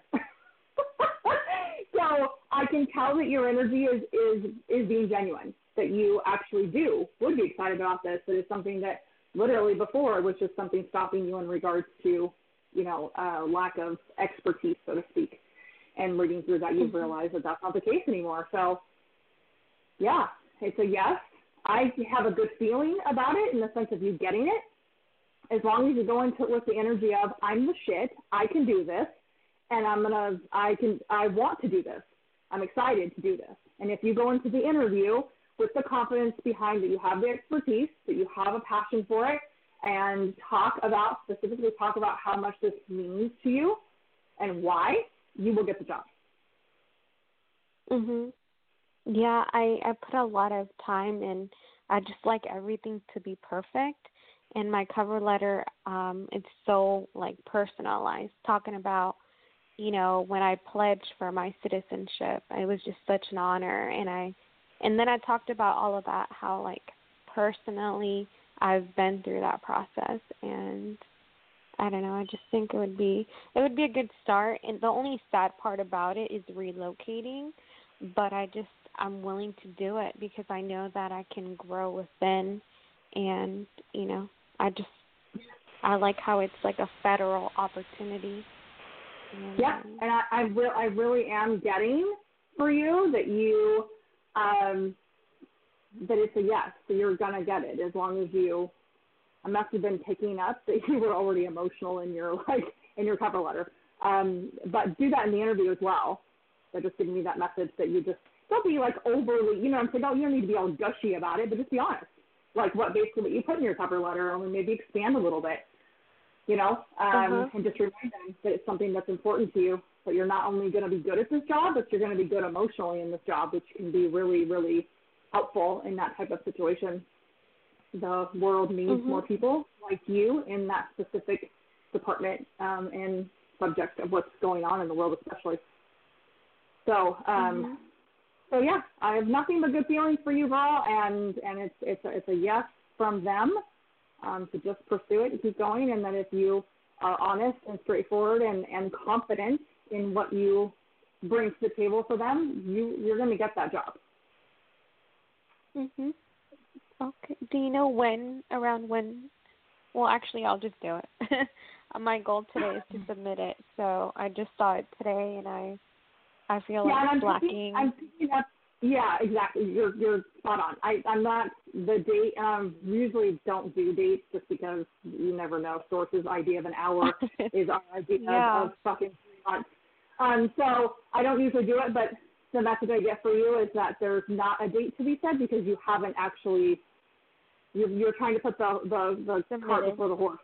So I can tell that your energy is being genuine, that you actually would be excited about this. That it's something that literally before was just something stopping you in regards to, lack of expertise, so to speak. And reading through that, you've realized that that's not the case anymore. So, yeah, it's a yes. I have a good feeling about it in the sense of you getting it. As long as you go into it with the energy of, I'm the shit, I can do this, and I want to do this. I'm excited to do this. And if you go into the interview with the confidence behind that you have the expertise, that you have a passion for it, and specifically talk about how much this means to you and why, you will get the job. Yeah, I put a lot of time and I just like everything to be perfect. And my cover letter, it's so like personalized, talking about, you know, when I pledged for my citizenship. It was just such an honor, and then I talked about all of that, how like personally I've been through that process, and I don't know, I just think it would be a good start. And the only sad part about it is relocating, but I'm willing to do it because I know that I can grow within, and you know, I like how it's like a federal opportunity. Yeah, and I really am getting for you that you that it's a yes, so you're gonna get it as long as you. I must have been picking up that you were already emotional in your cover letter, but do that in the interview as well. So just giving me that message that you just don't be like overly, you know, I'm saying, you don't need to be all gushy about it, but just be honest, like what you put in your cover letter, or maybe expand a little bit. You know, and just remind them that it's something that's important to you, that you're not only going to be good at this job, but you're going to be good emotionally in this job, which can be really, really helpful in that type of situation. The world needs more people like you in that specific department and subject of what's going on in the world, especially. So, so yeah, I have nothing but good feelings for you, girl, and it's a yes from them. To just pursue it and keep going, and that if you are honest and straightforward and confident in what you bring to the table for them, you're going to get that job. Okay. Do you know around when? Well, actually, I'll just do it. My goal today is to submit it, so I just saw it today, and I feel like it's lacking. I'm picking up. Yeah, exactly. You're spot on. I'm not the date. Usually don't do dates just because you never know. Source's idea of an hour is our idea of fucking 3 months. So I don't usually do it, but the message I get for you is that there's not a date to be said because you haven't actually. You're trying to put the cart before the horse.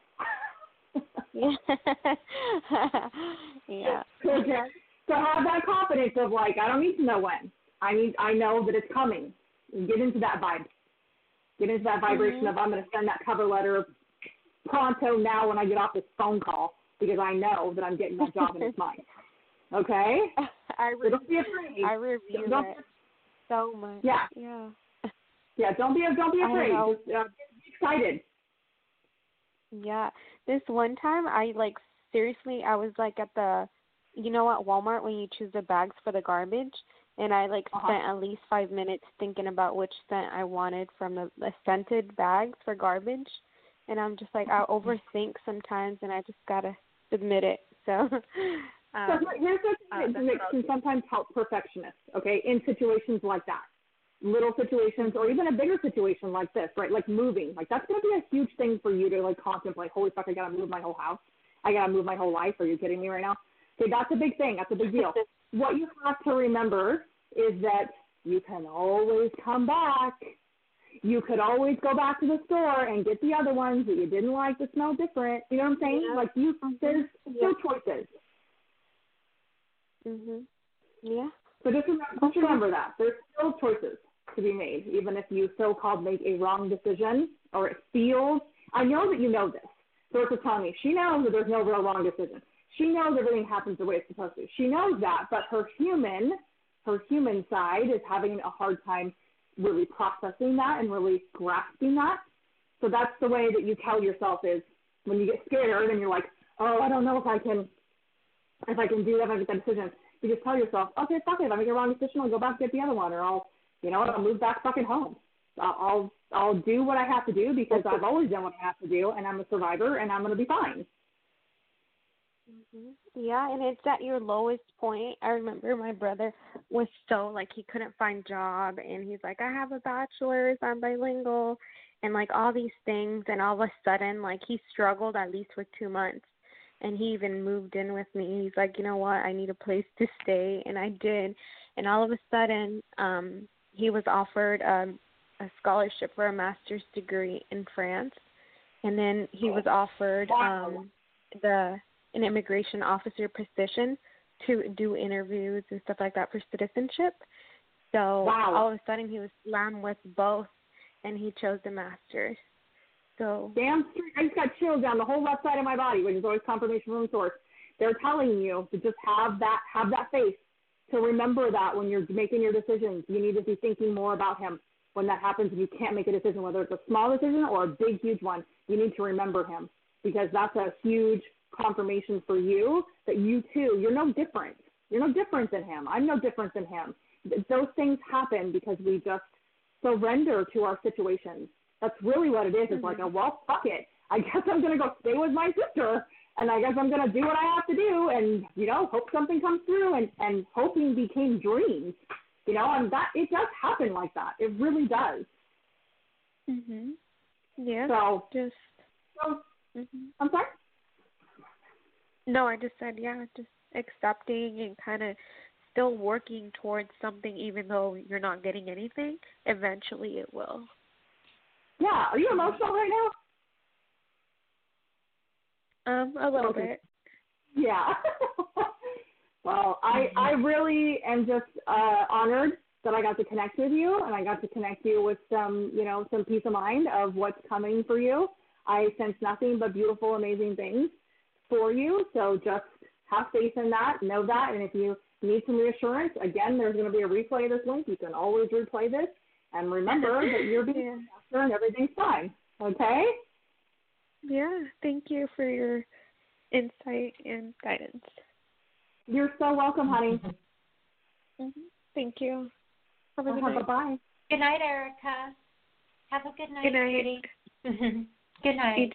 Yeah. Okay. So have that confidence of like, I don't need to know when. I know that it's coming. Get into that vibe. Get into that vibration of I'm going to send that cover letter pronto now when I get off this phone call because I know that I'm getting that job and it's mine. Okay? So don't be afraid. I review it so much. Yeah. Yeah. Yeah. Don't be afraid. Just be excited. Yeah. This one time, I seriously, I was at the, at Walmart when you choose the bags for the garbage. And I spent at least 5 minutes thinking about which scent I wanted from the scented bags for garbage. And I'm just I overthink sometimes, and I just gotta submit it. So here's the thing that can sometimes help perfectionists. Okay, in situations like that, little situations, or even a bigger situation like this, right? Like moving, that's gonna be a huge thing for you to contemplate. Holy fuck, I gotta move my whole house. I gotta move my whole life. Are you kidding me right now? Okay, that's a big thing. That's a big deal. What you have to remember is that you can always come back. You could always go back to the store and get the other ones that you didn't like that smell different. You know what I'm saying? Yeah. There's still choices. Yeah. So just remember that. There's still choices to be made, even if you so-called make a wrong decision or it feels. I know that you know this. Source is telling me she knows that there's no real wrong decision. She knows everything happens the way it's supposed to. She knows that, but her human side is having a hard time really processing that and really grasping that. So that's the way that you tell yourself is when you get scared and you're like, oh, I don't know if I can do that, if I get that decision. You just tell yourself, okay, fuck it. If I make a wrong decision, I'll go back and get the other one, or I'll move back fucking home. I'll do what I have to do because I've always done what I have to do, and I'm a survivor, and I'm going to be fine. Yeah, and it's at your lowest point. I remember my brother was so, he couldn't find a job, and he's like, I have a bachelor's, I'm bilingual, and, all these things, and all of a sudden, he struggled at least for 2 months, and he even moved in with me. He's like, you know what, I need a place to stay, and I did, and all of a sudden, he was offered a scholarship for a master's degree in France, and then he was offered an immigration officer position to do interviews and stuff like that for citizenship. So all of a sudden he was slammed with both. and he chose the Masters. So damn straight. I just got chills down the whole left side of my body, which is always confirmation from the source. They're telling you to just have that faith, to remember that when you're making your decisions. You need to be thinking more about him. When that happens and you can't make a decision, whether it's a small decision or a big, huge one, you need to remember him, because that's a huge confirmation for you that you too, you're no different. You're no different than him. I'm no different than him. Those things happen because we just surrender to our situations. That's really what it is. It's like, well, fuck it. I guess I'm going to go stay with my sister, and I guess I'm going to do what I have to do and, hope something comes through, and hoping became dreams. And that, it does happen like that. It really does. Yeah. So, I'm sorry? No, I just said, just accepting and kind of still working towards something, even though you're not getting anything. Eventually it will. Yeah. Are you emotional right now? A little bit. Yeah. Well, I really am just honored that I got to connect with you, and I got to connect you with some peace of mind of what's coming for you. I sense nothing but beautiful, amazing things for you. So just have faith in that, know that, and if you need some reassurance, again, there's going to be a replay of this link. You can always replay this, and remember that you're being master and everything's fine. Okay? Yeah. Thank you for your insight and guidance. You're so welcome, honey. Thank you. Have a good night. Bye-bye. Good night, Erica. Have a good night, Good night. sweetie. Good night.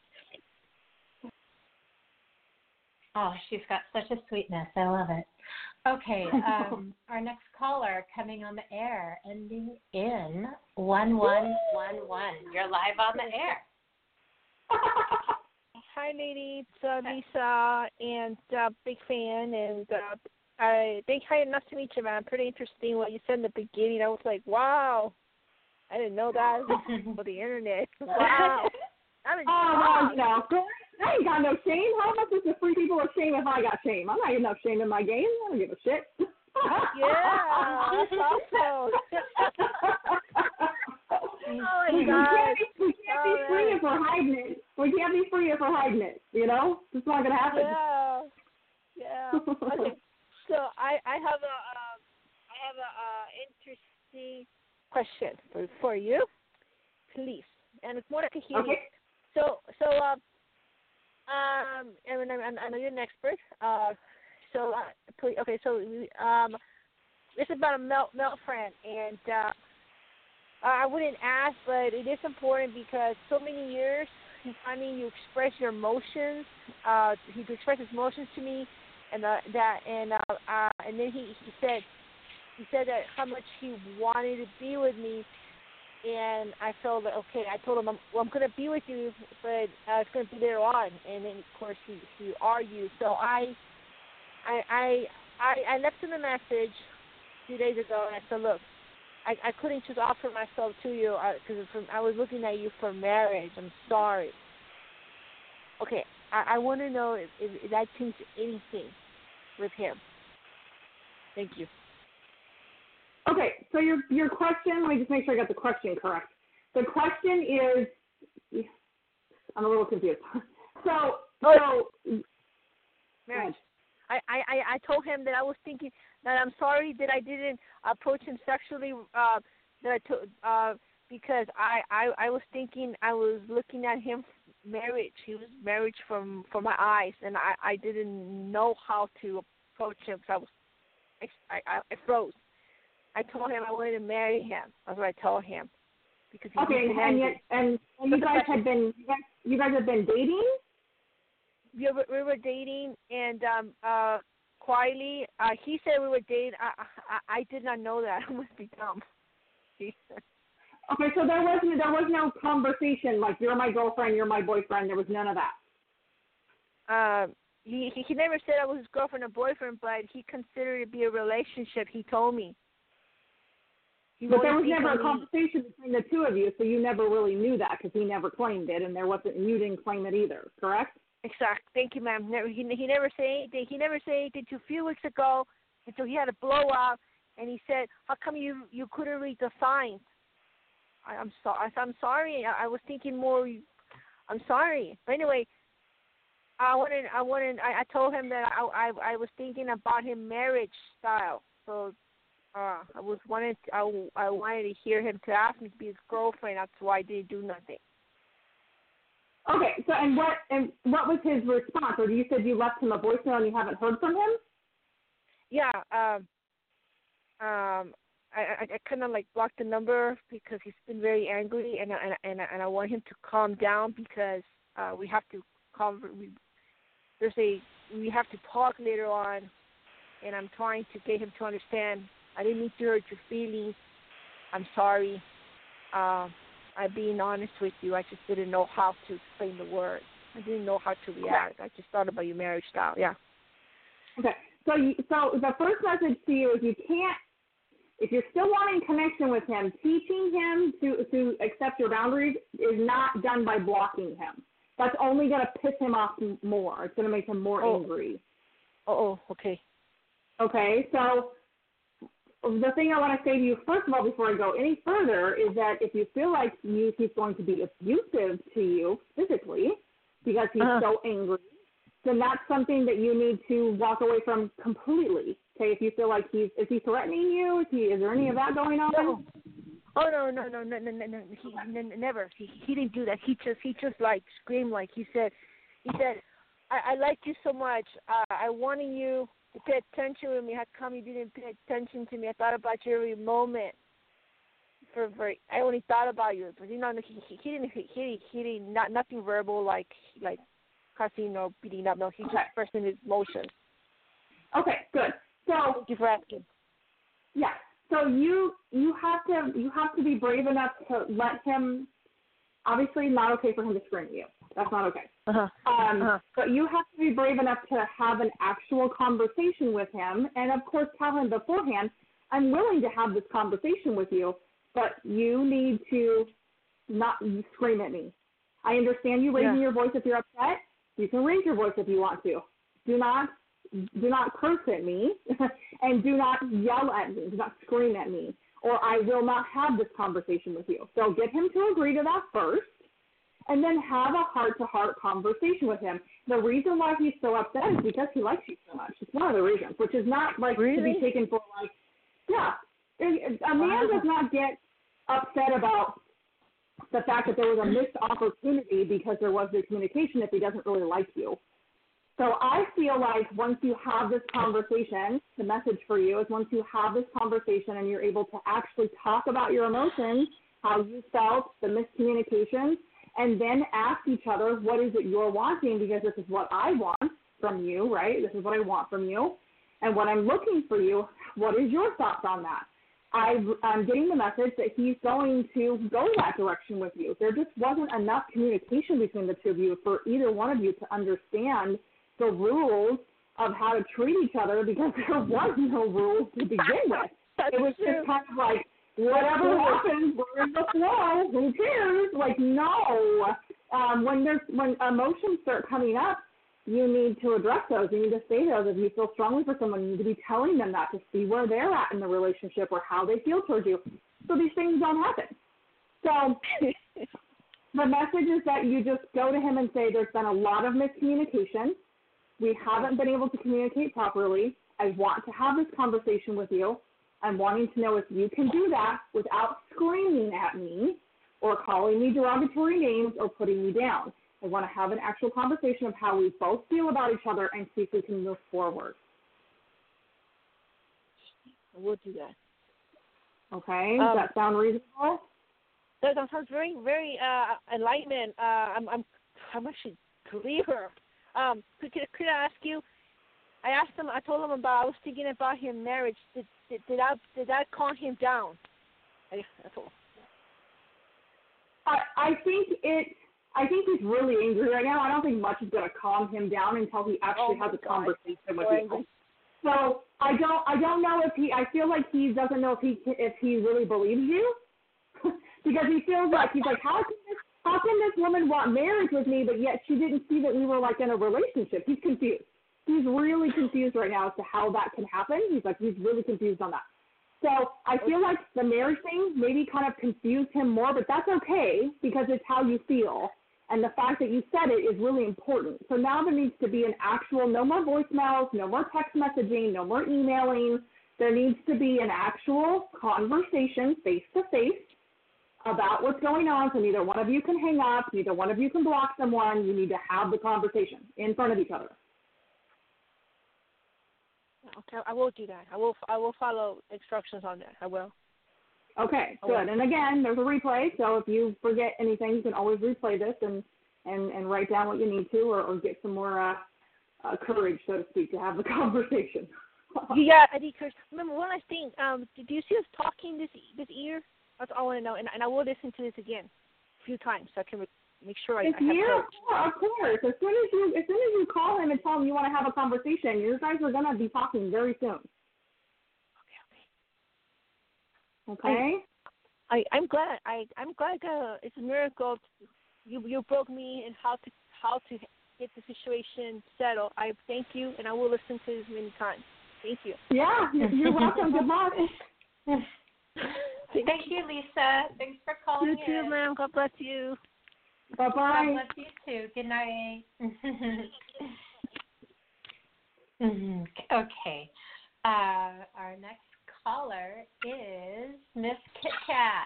Oh, she's got such a sweetness. I love it. Okay, our next caller coming on the air, ending in 1111. You're live on the air. Hi, lady. It's Lisa, and big fan. And nice to meet you, man. Pretty interesting what you said in the beginning. I was like, wow. I didn't know that for the internet. Wow. No. I ain't got no shame. How am I supposed to free people of shame if I got shame? I'm not getting enough shame in my game. I don't give a shit. Yeah, that's awesome. We can't be free if we're hiding it. We can't be free if we're hiding it. It's not gonna happen. Yeah. Okay. So I have a interesting question for you, please, and it's more like a healing. Okay. So and I know you're an expert. Please, okay. So this is about a male friend, and I wouldn't ask, but it is important because so many years finally you express your emotions. He expressed his emotions to me, and then he said that how much he wanted to be with me. And I felt that, okay, I told him, I'm going to be with you, but it's going to be later on. And then, of course, he argued. So I left him a message 2 days ago, and I said, look, I couldn't just offer myself to you because I was looking at you for marriage. I'm sorry. Okay, I want to know if that changed anything with him. Thank you. Okay, so your question, let me just make sure I got the question correct. The question is, I'm a little confused. Marriage. I told him that I was thinking that I'm sorry that I didn't approach him sexually because I was thinking I was looking at him marriage. He was marriage for my eyes, and I didn't know how to approach him because I froze. I told him I wanted to marry him. That's what I told him. Because and you guys have been dating? We were dating, and quietly, he said we were dating. I did not know that. I must be dumb. Okay, so there was no conversation like you're my girlfriend, you're my boyfriend. There was none of that. He never said I was his girlfriend or boyfriend, but he considered it to be a relationship. He told me. But there was never a conversation between the two of you, so you never really knew that because he never claimed it, and you didn't claim it either, correct? Exactly. Thank you, ma'am. He never said anything. He never said anything till a few weeks ago until he had a blowout, and he said, how come you couldn't read the signs? I'm sorry. I was thinking more. I'm sorry. But anyway, I told him that I was thinking about him marriage style. So I wanted to hear him to ask me to be his girlfriend. That's why I didn't do nothing. Okay. So and what was his response? Or you said you left him a voicemail and you haven't heard from him? Yeah. I kind of like blocked the number because he's been very angry, and I want him to calm down because we have to we have to talk later on, and I'm trying to get him to understand. I didn't mean to hurt your feelings. I'm sorry. I'm being honest with you. I just didn't know how to explain the words. I didn't know how to react. I just thought about your marriage style. Yeah. Okay. So the first message to you is you can't. If you're still wanting connection with him, teaching him to accept your boundaries is not done by blocking him. That's only going to piss him off more. It's going to make him more angry. Okay. Okay, so the thing I want to say to you, first of all, before I go any further, is that if you feel like he's going to be abusive to you physically because he's so angry, then that's something that you need to walk away from completely. Okay, if you feel like is he threatening you? Is there any of that going on? No. Oh no. He never. He didn't do that. He just like screamed like he said, I like you so much. I wanted you to pay attention to me. How come you didn't pay attention to me? I thought about you every moment. I only thought about you, but he didn't nothing verbal like cussing or beating up. No, he just expressed his emotions. Okay, good. So thank you for asking. Yeah. So you have to be brave enough to let him. Obviously, not okay for him to scream at you. That's not okay. But you have to be brave enough to have an actual conversation with him, and of course, tell him beforehand, I'm willing to have this conversation with you, but you need to not scream at me. I understand you raising your voice if you're upset. You can raise your voice if you want to. Do not curse at me, and do not yell at me. Do not scream at me, or I will not have this conversation with you. So get him to agree to that first, and then have a heart-to-heart conversation with him. The reason why he's so upset is because he likes you so much. It's one of the reasons, which is not like to be taken for like, a man does not get upset about the fact that there was a missed opportunity because there was no communication if he doesn't really like you. So I feel like once you have this conversation, the message for you is once you have this conversation and you're able to actually talk about your emotions, how you felt, the miscommunications, and then ask each other, what is it you're wanting? Because this is what I want from you, right? This is what I want from you. And what I'm looking for you, what is your thoughts on that? I'm getting the message that he's going to go that direction with you. There just wasn't enough communication between the two of you for either one of you to understand the rules of how to treat each other because there was no rules to begin with. It was just kind of like, whatever happens, we're in the flow, who cares? Like, no. When emotions start coming up, you need to address those. You need to say those. If you feel strongly for someone, you need to be telling them that to see where they're at in the relationship or how they feel towards you. So these things don't happen. So the message is that you just go to him and say, there's been a lot of miscommunication. We haven't been able to communicate properly. I want to have this conversation with you. I'm wanting to know if you can do that without screaming at me or calling me derogatory names or putting me down. I want to have an actual conversation of how we both feel about each other and see if we can move forward. We'll do that. Okay. Does that sound reasonable? That sounds very, very enlightenment. I'm actually clear. Could I ask you? I told him I was thinking about him marriage. Did that calm him down? That's all. I think he's really angry right now. I don't think much is going to calm him down until he actually has a conversation with you. So I don't know if I feel like he doesn't know if he really believes you because he feels like he's like, how can this woman want marriage with me, but yet she didn't see that we were like in a relationship? He's confused. He's really confused right now as to how that can happen. He's really confused on that. So I feel like the marriage thing maybe kind of confused him more, but that's okay because it's how you feel. And the fact that you said it is really important. So now there needs to be an actual, no more voicemails, no more text messaging, no more emailing. There needs to be an actual conversation face-to-face about what's going on, so neither one of you can hang up, neither one of you can block someone. You need to have the conversation in front of each other. Okay, I will do that. I will follow instructions on that. I will. Okay, good. And again, there's a replay, so if you forget anything, you can always replay this and write down what you need to, or get some more courage, so to speak, to have the conversation. Yeah, I need courage. Remember, one last thing. Do you see us talking this year? That's all I want to know. And I will listen to this again a few times so I can make sure I have courage. Yeah, of course. As soon as you call him and tell him you want to have a conversation, you guys are going to be talking very soon. Okay. I'm glad. I'm glad it's a miracle. You broke me and how to get the situation settled. I thank you, and I will listen to this many times. Thank you. Yeah, you're welcome. Good luck. Thank you, Lisa. Thanks for calling You too, ma'am. God bless you. Bye-bye. God bless you too. Good night. Okay. Our next caller is Miss Kit Kat.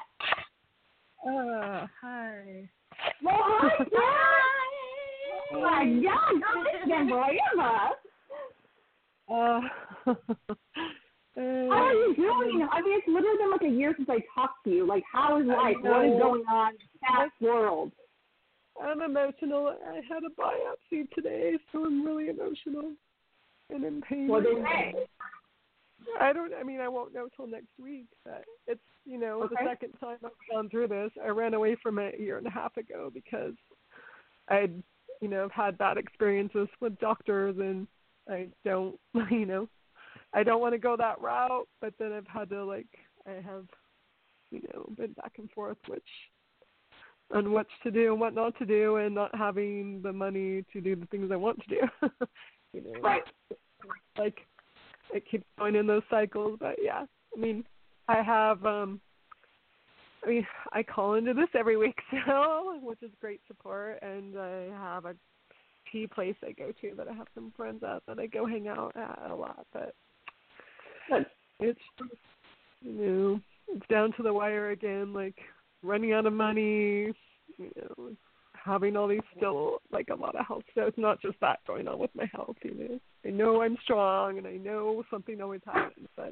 Hi. Well, hi. Oh my God, can't believe us. How are you doing? I mean, it's literally been like a year since I talked to you. Like, how is life? What is going on in Kat's world? I'm emotional. I had a biopsy today, so I'm really emotional and in pain. What did they say? I won't know till next week. But it's, the second time I've gone through this. I ran away from it a year and a half ago because I've had bad experiences with doctors, and I don't, I don't want to go that route. But then I've had to, I have, been back and forth, on what to do and what not to do, and not having the money to do the things I want to do. Right. It keeps going in those cycles, but yeah. I have, I call into this every week still, which is great support, and I have a tea place I go to that I have some friends at that I go hang out at a lot, but it's, it's down to the wire again, running out of money, having all these still, a lot of health stuff. It's not just that going on with my health, I know I'm strong, and I know something always happens, but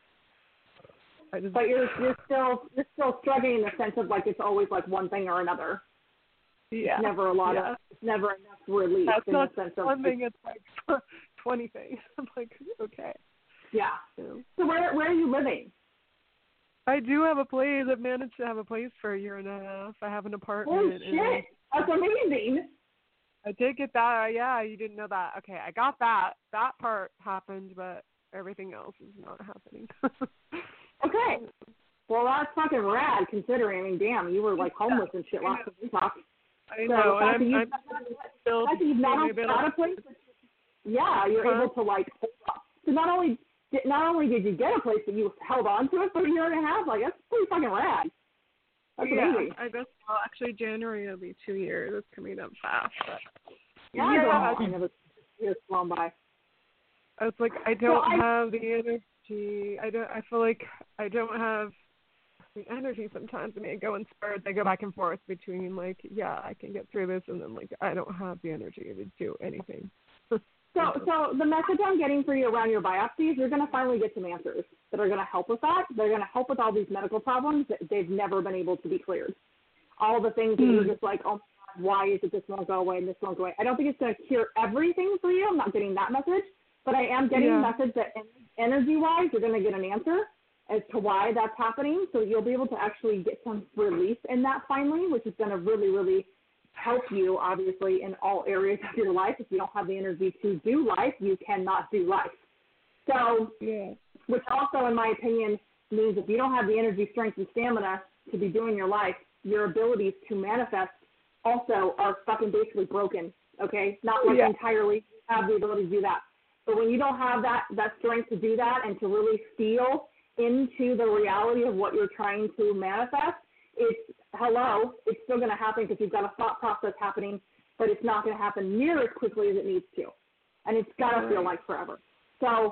but you're still struggling in the sense of, it's always, one thing or another. Yeah. It's never it's never enough relief. That's in not the sense one of, thing, it's 20 things. I'm okay. Yeah. So where are you living? I do have a place. I've managed to have a place for a year and a half. I have an apartment. Oh, shit. That's amazing. I did get that. Yeah, you didn't know that. Okay, I got that. That part happened, but everything else is not happening. Okay. Well, that's fucking rad, considering, damn, you were, homeless and shit last time we talked. I know, and I'm still... You've not got a place, yeah, you're able to, hold up. So not only did you get a place, but you held on to it for a year and a half. That's pretty fucking rad. That's amazing. I guess, actually, January will be 2 years. It's coming up fast. But I never years flown by. I was I don't have the energy. I feel like I don't have the energy sometimes. I go in spurts. I go back and forth between, I can get through this, and then, I don't have the energy to do anything. So the message I'm getting for you around your biopsies, you're going to finally get some answers that are going to help with that. They're going to help with all these medical problems that they've never been able to be cleared. All the things that you're just oh, my God, why is it this won't go away and this won't go away? I don't think it's going to cure everything for you. I'm not getting that message. But I am getting a message that energy-wise, you're going to get an answer as to why that's happening. So you'll be able to actually get some relief in that finally, which is going to really, really help you, obviously, in all areas of your life. If you don't have the energy to do life, you cannot do life. So, which also, in my opinion, means if you don't have the energy, strength, and stamina to be doing your life, your abilities to manifest also are fucking basically broken, okay? Not entirely have the ability to do that. But when you don't have that strength to do that and to really feel into the reality of what you're trying to manifest, it's still going to happen because you've got a thought process happening, but it's not going to happen near as quickly as it needs to. And it's got to feel like forever. So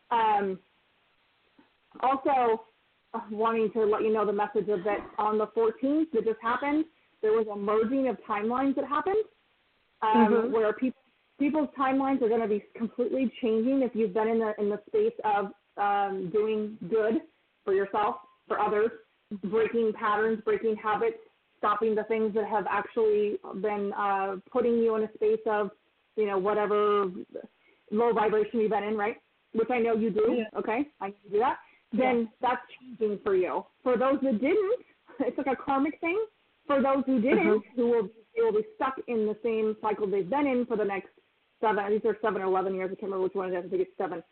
also wanting to let you know the message of that on the 14th that just happened, there was a merging of timelines that happened where people's timelines are going to be completely changing if you've been in the space of doing good for yourself, for others, breaking patterns, breaking habits, stopping the things that have actually been putting you in a space of, whatever low vibration you've been in, right? Which I know you do, okay? I know you do that. Then that's changing for you. For those that didn't, it's like a karmic thing. For those who didn't, who will be stuck in the same cycle they've been in for the next 7 or 11 years. I can't remember which one it is. I think it's 7.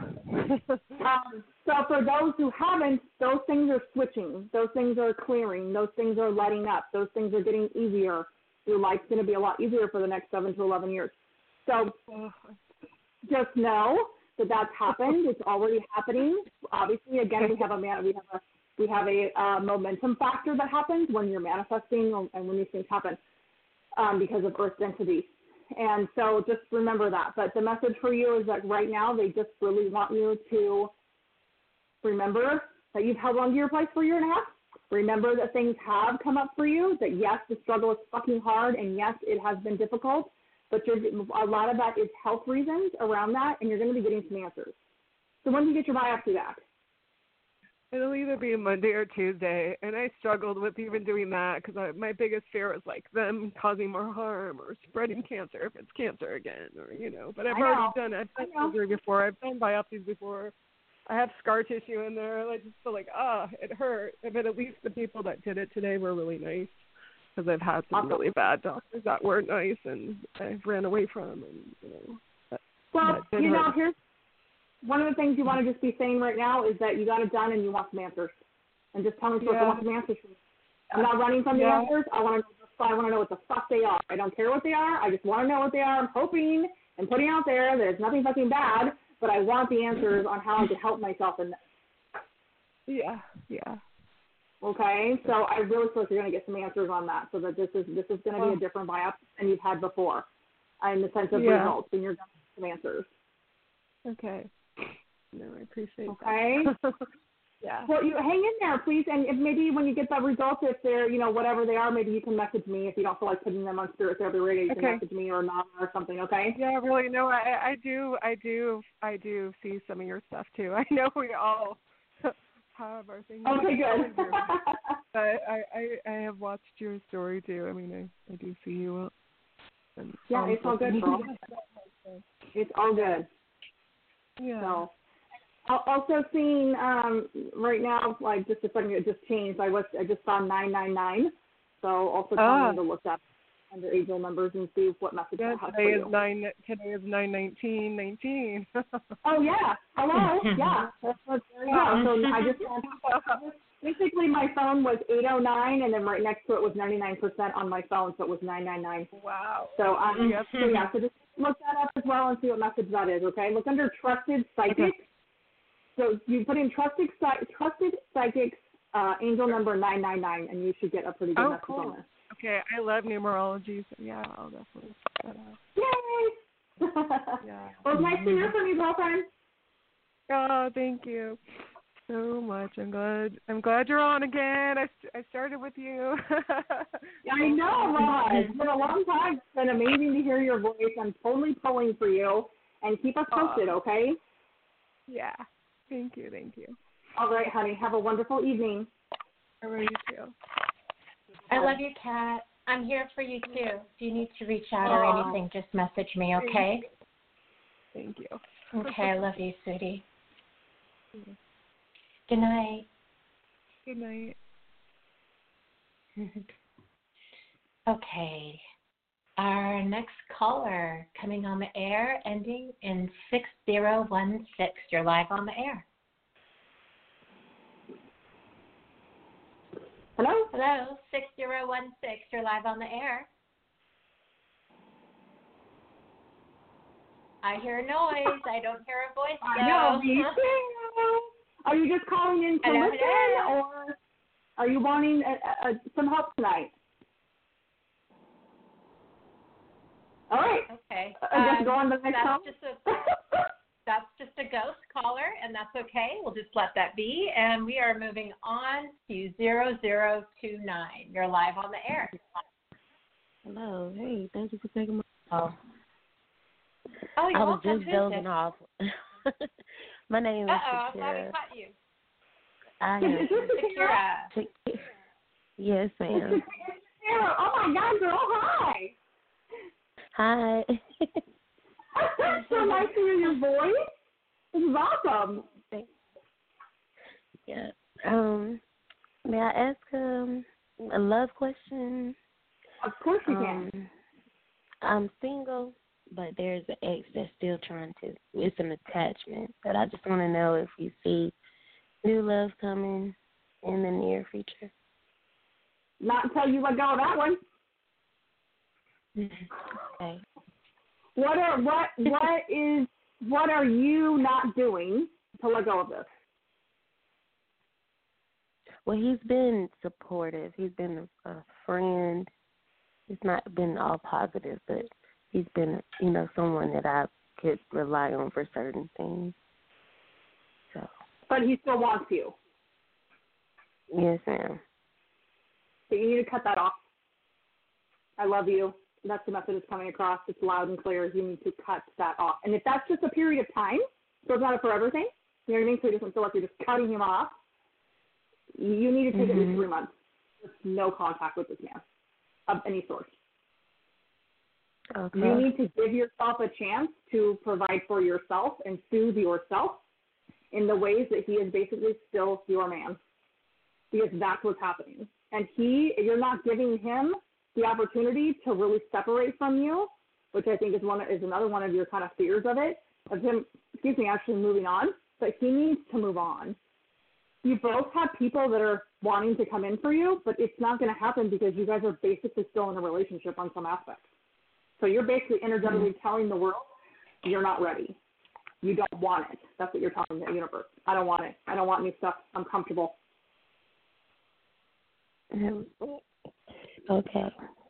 So for those who haven't, those things are switching. Those things are clearing. Those things are lighting up. Those things are getting easier. Your life's going to be a lot easier for the next 7 to 11 years. So just know that that's happened. It's already happening. Obviously, again, we have a momentum factor that happens when you're manifesting and when these things happen because of Earth density. And so just remember that. But the message for you is that right now they just really want you to remember that you've held on to your place for a year and a half. Remember that things have come up for you, that yes, the struggle is fucking hard, and yes, it has been difficult, but a lot of that is health reasons around that, and you're going to be getting some answers. So when do you get your biopsy back? It'll either be Monday or Tuesday, and I struggled with even doing that because my biggest fear was like them causing more harm or spreading cancer if it's cancer again, or But I've already done it. I've done surgery before. I've done biopsies before. I have scar tissue in there. I just feel like it hurt. But at least the people that did it today were really nice because I've had some really bad doctors that weren't nice and I ran away from. And here's one of the things you want to just be saying right now is that you got it done and you want some answers. And just tell me what you want some answers from. I'm not running from the answers. I want to know what the fuck they are. I don't care what they are. I just want to know what they are. I'm hoping and putting out there that it's nothing fucking bad, but I want the answers on how I can help myself in this. Yeah. Okay, so I really feel like you're going to get some answers on that, so that this is going to be a different biopsy than you've had before, in the sense of results, and you're going to get some answers. Okay. No, I appreciate that. Okay. Yeah. Well, you hang in there, please, and if maybe when you get the results, if they're, whatever they are, maybe you can message me. If you don't feel like putting them on Spirit Therapy Radio, you can message me or Nana or something, okay? Yeah, really, no, I do see some of your stuff, too. I know we all have our things. Okay, good. But I have watched your story, too. I mean, I do see you. It's all good, girl. It's all good. Yeah. So, also seeing right now, like just a second, it just changed. I just saw 999. So also trying to look up under angel numbers and see what message I have for you. Today is 9/19/19. Oh yeah. Hello. Yeah. That's there you go. So I just basically my phone was 809, and then right next to it was 99% on my phone, so it was 999. Wow. So so just look that up as well and see what message that is. Okay. Look under trusted psychics. Okay. So you put in trusted psychics, angel number 999, and you should get a pretty good message on this. Okay, I love numerology, so yeah, I'll definitely check that out. Yay! Yeah. Well, it's nice to hear from you, girlfriend. Oh, thank you so much. I'm glad you're on again. I started with you. I know, Mama. It's been a long time. It's been amazing to hear your voice. I'm totally pulling for you, and keep us posted, okay? Yeah. Thank you. All right, honey. Have a wonderful evening. I love you too. I love you, Kat. I'm here for you too. If you need to reach out or anything, just message me, okay? Thank you. Okay, I love you, sweetie. Good night. Good night. Okay. Our next caller coming on the air, ending in 6016. You're live on the air. Hello? Hello, 6016. You're live on the air. I hear a noise. I don't hear a voice, though. I know, me too. Are you just calling in to Hello, listen, hello. or are you wanting some help tonight? All right. Okay. I guess go on to the next call. That's just a ghost caller, and that's okay. We'll just let that be. And we are moving on to 0029. You're live on the air. Hello. Hey, thank you for taking my call. Oh, you're I was welcome. just dozing off. My name is I'm glad we Shakira. caught you. I am. Shakira. Yes, ma'am. Shakira. Oh, my God, girl. Hi. Hi. It's so nice to hear your voice. This is awesome. Yeah. May I ask a love question? Of course you can. I'm single, but there's an ex that's still trying to. It's an attachment, but I just want to know if you see new love coming in the near future. Not until you let go of that one. Okay. What are you not doing to let go of this? Well, he's been supportive. He's been a friend. It's not been all positive, but he's been, someone that I could rely on for certain things. So. But he still wants you. Yes, ma'am. So you need to cut that off. I love you. That's the message that's coming across. It's loud and clear. You need to cut that off. And if that's just a period of time, so it's not a forever thing, you know what I mean? So he doesn't feel like you're just cutting him off. You need to take at least 3 months with no contact with this man of any sort. Okay. You need to give yourself a chance to provide for yourself and soothe yourself in the ways that he is basically still your man, because that's what's happening. And you're not giving him the opportunity to really separate from you, which I think is another one of your kind of fears of it, of him, actually moving on. But he needs to move on. You both have people that are wanting to come in for you, but it's not going to happen because you guys are basically still in a relationship on some aspects. So you're basically energetically telling the world you're not ready. You don't want it. That's what you're telling the universe. I don't want it. I don't want new stuff. I'm comfortable. Okay.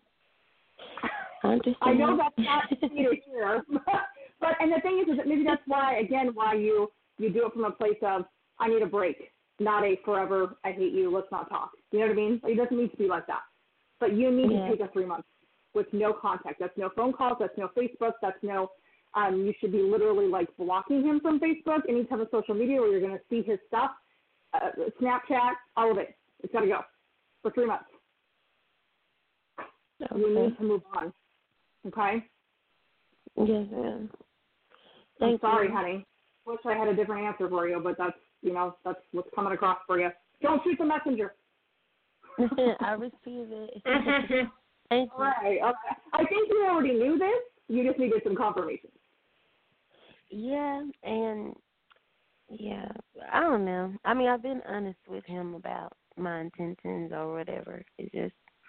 I know that's not easy to hear, and the thing is that maybe that's why you do it from a place of, I need a break, not a forever, I hate you, let's not talk. You know what I mean? It doesn't need to be like that. But you need to take a 3 months with no contact. That's no phone calls, that's no Facebook, that's no, you should be literally like blocking him from Facebook, any type of social media where you're going to see his stuff, Snapchat, all of it. It's got to go for 3 months. Okay. You need to move on. Okay? Yes, ma'am. I'm sorry, honey. Wish I had a different answer for you, but that's what's coming across for you. Don't shoot the messenger. I receive it. Thank you. All right. Okay. I think you already knew this. You just needed some confirmation. Yeah, I don't know. I mean, I've been honest with him about my intentions or whatever. It's just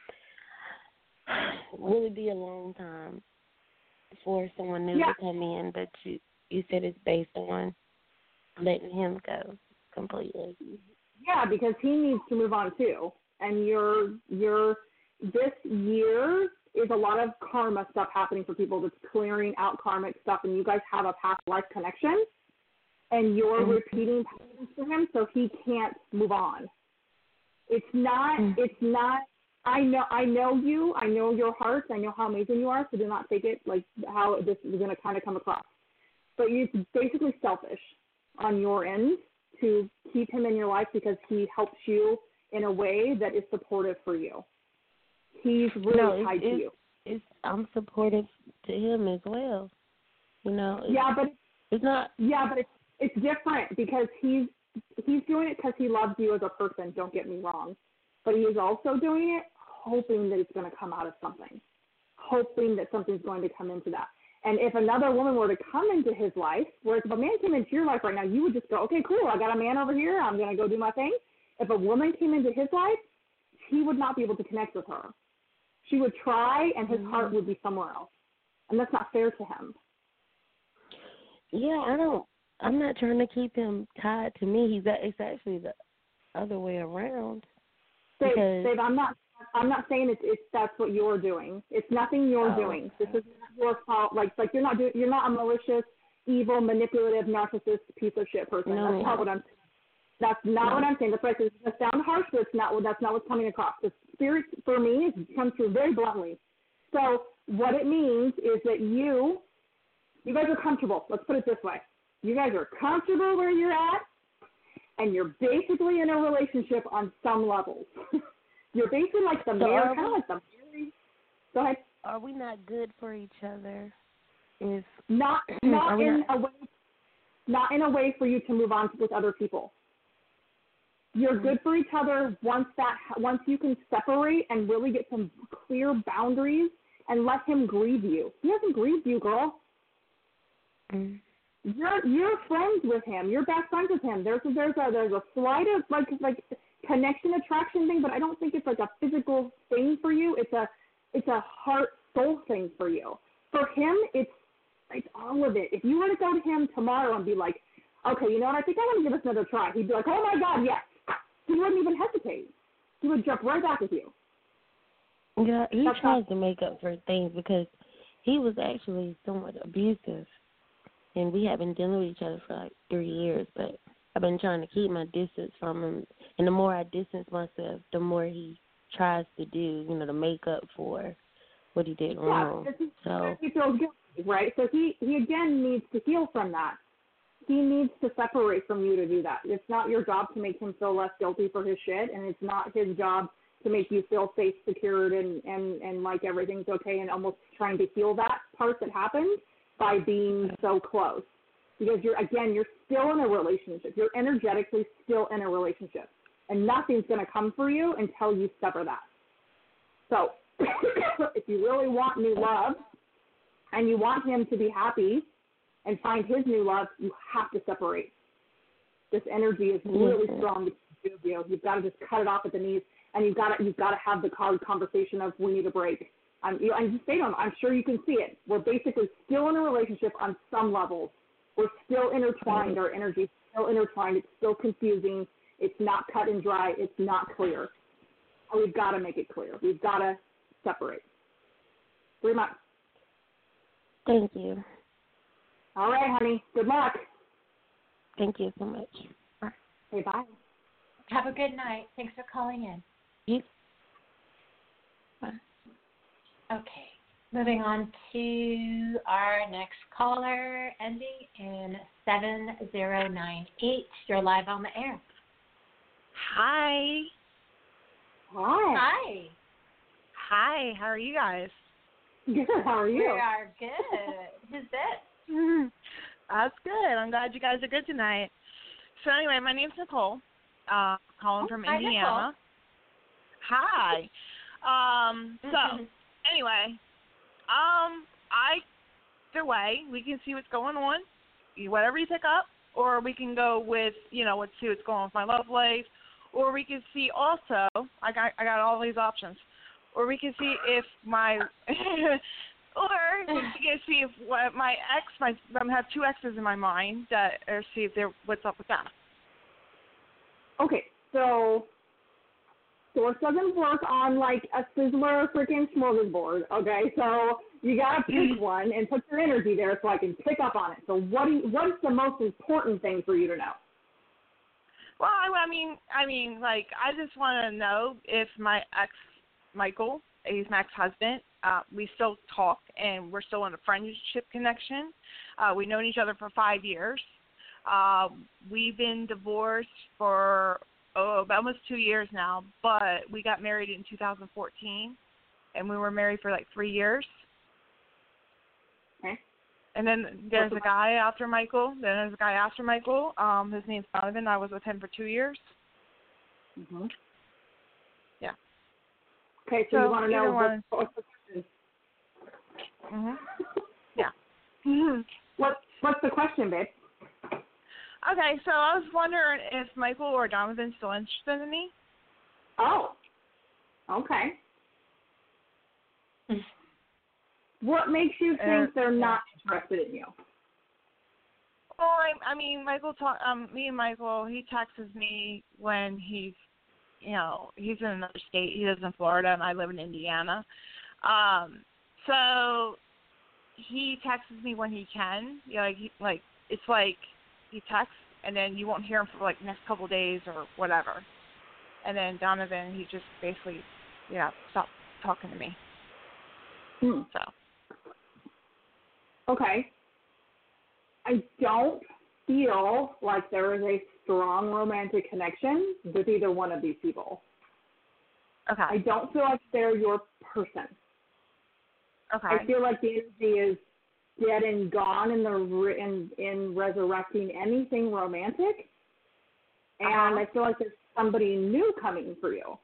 really be a long time for someone new to come in, but you said it's based on letting him go completely. Yeah, because he needs to move on too. And this year is a lot of karma stuff happening for people that's clearing out karmic stuff, and you guys have a past life connection, and you're repeating patterns for him, so he can't move on. It's not, I know you, I know your heart, I know how amazing you are, so do not take it like how this is going to kind of come across. But it's basically selfish on your end to keep him in your life because he helps you in a way that is supportive for you. He's really tied to you. I'm supportive to him as well. It's not. Yeah, but it's different because he's doing it because he loves you as a person. Don't get me wrong, but he is also doing it hoping that it's going to come out of something, hoping that something's going to come into that. And if another woman were to come into his life, whereas if a man came into your life right now, you would just go, okay, cool, I got a man over here, I'm going to go do my thing. If a woman came into his life, he would not be able to connect with her. She would try, and his heart would be somewhere else. And that's not fair to him. Yeah, I'm not trying to keep him tied to me. It's actually the other way around. Dave, I'm not saying it's that's what you're doing. It's nothing you're doing. This is not your fault. Like you're not a malicious, evil, manipulative, narcissist piece of shit person. No. That's not what I'm saying. That's not what I'm saying. That's right. It sounds harsh, but that's not what's coming across. The spirit for me comes through very bluntly. So what it means is that you guys are comfortable. Let's put it this way. You guys are comfortable where you're at, and you're basically in a relationship on some levels. You're basically like the mayor, kind of like the married. Go ahead. Are we not good for each other? If not in a way for you to move on with other people. You're good for each other once you can separate and really get some clear boundaries and let him grieve you. He hasn't grieved you, girl. Mm. You're friends with him. You're best friends with him. There's a slight of like connection attraction thing, but I don't think it's like a physical thing for you. It's a heart soul thing for you. For him, it's all of it. If you were to go to him tomorrow and be like, okay, you know what? I think I want to give this another try. He'd be like, oh my God, yes. He wouldn't even hesitate. He would jump right back with you. Yeah, he tries to make up for things because he was actually somewhat abusive. And we have been dealing with each other for like 3 years, but I've been trying to keep my distance from him. And the more I distance myself, the more he tries to do, to make up for what he did wrong. So he feels guilty, right? So he again needs to heal from that. He needs to separate from you to do that. It's not your job to make him feel less guilty for his shit, and it's not his job to make you feel safe, secured, and like everything's okay, and almost trying to heal that part that happened by being so close. Because you're still in a relationship. You're energetically still in a relationship, and nothing's going to come for you until you sever that. So if you really want new love and you want him to be happy and find his new love, you have to separate. This energy is really strong between the two of you. You've got to just cut it off at the knees, and you've got to have the hard conversation of we need a break. And just say to him, I'm sure you can see it. We're basically still in a relationship on some levels. We're still intertwined. Our energy is still intertwined. It's still confusing. It's not cut and dry. It's not clear. And we've got to make it clear. We've got to separate. 3 months. Thank you. All right, honey. Good luck. Thank you so much. Okay, bye. Have a good night. Thanks for calling in. You. Bye. Okay. Moving on to our next caller, ending in 7098. You're live on the air. Hi. Hi. Hi. How are you guys? Good. How are you? We are good. Who's this? That's good. I'm glad you guys are good tonight. So anyway, my name's Nicole. Calling from Indiana. Nicole. Hi. So anyway, either way, we can see what's going on, whatever you pick up, or we can go with, let's see what's going on with my love life, or we can see also, I got all these options, or we can see if my, or we can see if my ex, I have 2 exes in my mind, or see if what's up with that. Okay, so Source doesn't work on like a Sizzler freaking smorgasbord, okay? So you gotta pick one and put your energy there so I can pick up on it. So what's the most important thing for you to know? Well, I mean, like, I just want to know if my ex, Michael, he's my ex-husband, we still talk and we're still in a friendship connection. We've known each other for 5 years. We've been divorced for almost 2 years now, but we got married in 2014, and we were married for like 3 years. Okay. And then there's a guy after Michael. His name's Donovan. I was with him for 2 years. Mm-hmm. Yeah. Okay, so you want to know what's the question? Mm-hmm. Yeah. What's the question, babe? Okay, so I was wondering if Michael or Donovan's still interested in me. Oh, okay. What makes you think they're not interested in you? Well, I mean, me and Michael, he texts me when he's in another state. He lives in Florida, and I live in Indiana. So he texts me when he can. It's like he texts, and then you won't hear him for like the next couple of days or whatever. And then Donovan, he just basically, stopped talking to me. So. Okay. I don't feel like there is a strong romantic connection with either one of these people. Okay. I don't feel like they're your person. Okay. I feel like the energy is dead and gone in resurrecting anything romantic. And I feel like there's somebody new coming for you.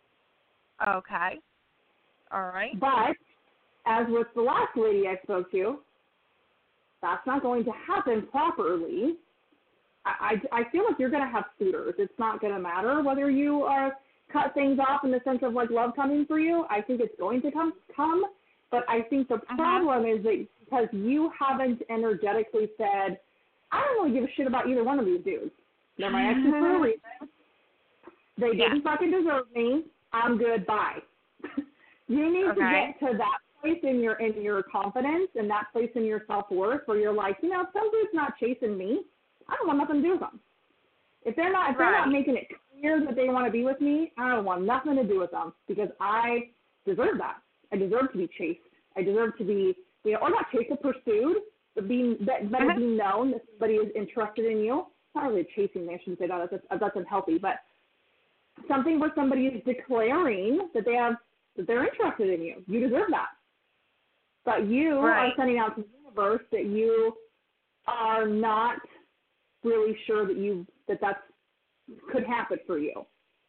Okay. All right. But, as with the last lady I spoke to, that's not going to happen properly. I feel like you're going to have suitors. It's not going to matter whether you cut things off in the sense of, like, love coming for you. I think it's going to come. But I think the problem is that because you haven't energetically said, I don't really give a shit about either one of these dudes. They're my exes for a reason. They didn't fucking deserve me. I'm good. Bye. You need to get to that place in your confidence and that place in your self-worth where you're like, some dude's not chasing me. I don't want nothing to do with them. If they're not making it clear that they want to be with me, I don't want nothing to do with them because I deserve that. I deserve to be chased. I deserve to be, or not chased, but pursued, but better be known that somebody is interested in you. It's not really chasing, I shouldn't say that. That's unhealthy, but something where somebody is declaring that they're interested in you. You deserve that. But you are sending out to the universe that you are not really sure that could happen for you.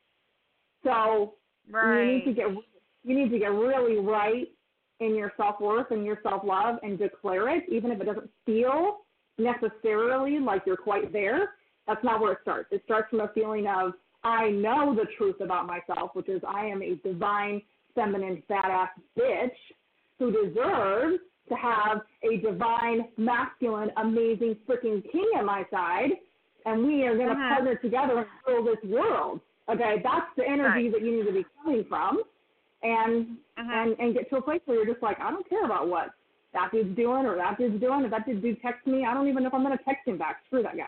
So you need to get really right in your self-worth and your self-love and declare it, even if it doesn't feel necessarily like you're quite there. That's not where it starts. It starts from a feeling of, I know the truth about myself, which is I am a divine, feminine, badass bitch who deserves to have a divine, masculine, amazing freaking king at my side, and we are going to partner together and rule this world. Okay, that's the energy that you need to be coming from, and get to a place where you're just like, I don't care about what that dude's doing or that dude's doing. If that dude texts me, I don't even know if I'm going to text him back. Screw that guy.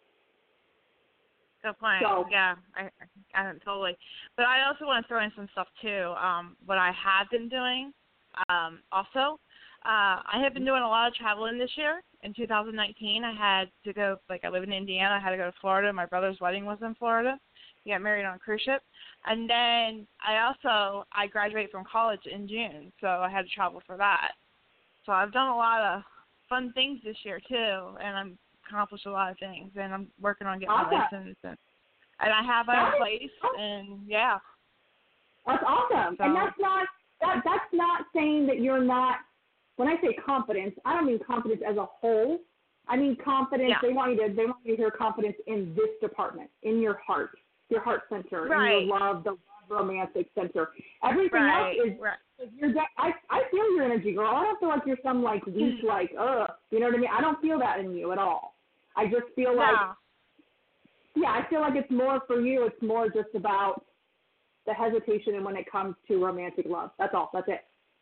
Good point. So, yeah, I totally. But I also want to throw in some stuff too. What I have been doing, also, I have been doing a lot of traveling this year. In 2019, I had to go. I live in Indiana. I had to go to Florida. My brother's wedding was in Florida. He got married on a cruise ship. And then I graduated from college in June, so I had to travel for that. So I've done a lot of fun things this year too, and I'm accomplished a lot of things, and I'm working on getting my license, and I have my own place, and yeah. That's awesome. So, and that's not saying that you're not. When I say confidence, I don't mean confidence as a whole. I mean confidence. Yeah. They want you to hear confidence in this department, in your heart center, in your love, the romantic center. Everything else is. I feel your energy, girl. I don't feel like you're some weak, you know what I mean? I don't feel that in you at all. I just feel like, I feel like it's more for you. It's more just about the hesitation and when it comes to romantic love. That's all. That's it.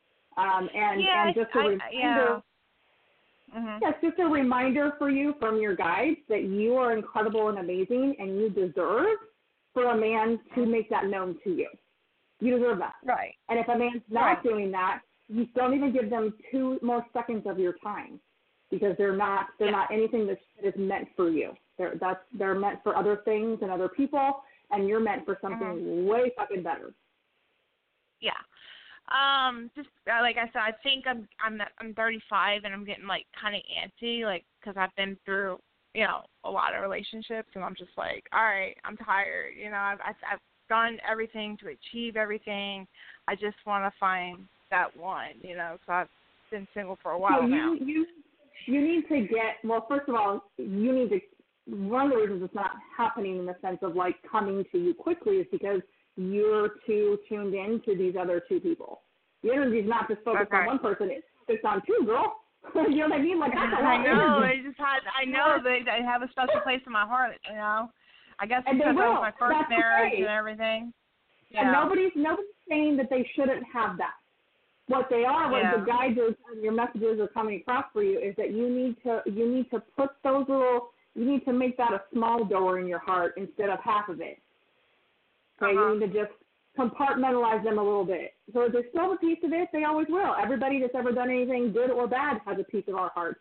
And just a reminder. It's just a reminder for you from your guides that you are incredible and amazing, and you deserve for a man to make that known to you. You deserve that. Right. And if a man's not doing that, you don't even give them 2 more seconds of your time, because they're not anything that is meant for you. They're meant for other things and other people, and you're meant for something way fucking better. Yeah. Just like I said, I think I'm 35 and I'm getting kind of antsy, because I've been through a lot of relationships, and I'm just like, all right, I'm tired. I've done everything to achieve everything. I just want to find that one, because I've been single for a while now. You need to first of all, you need to, one of the reasons it's not happening in the sense of coming to you quickly is because you're too tuned in to these other 2 people. The energy is not just focused on one person, it's focused on 2, girl. You know what I mean? Like, that's a lot I know. of energy. I know they have a special place in my heart. You know, I guess And because they that will. was my first That's marriage okay. and everything. And Yeah. nobody's saying that they shouldn't have that. What they are, what the guides and your messages are coming across for you is that you need to put those you need to make that a small door in your heart instead of half of it. Okay, you need to just compartmentalize them a little bit. So if there's still a piece of it, they always will. Everybody that's ever done anything good or bad has a piece of our heart.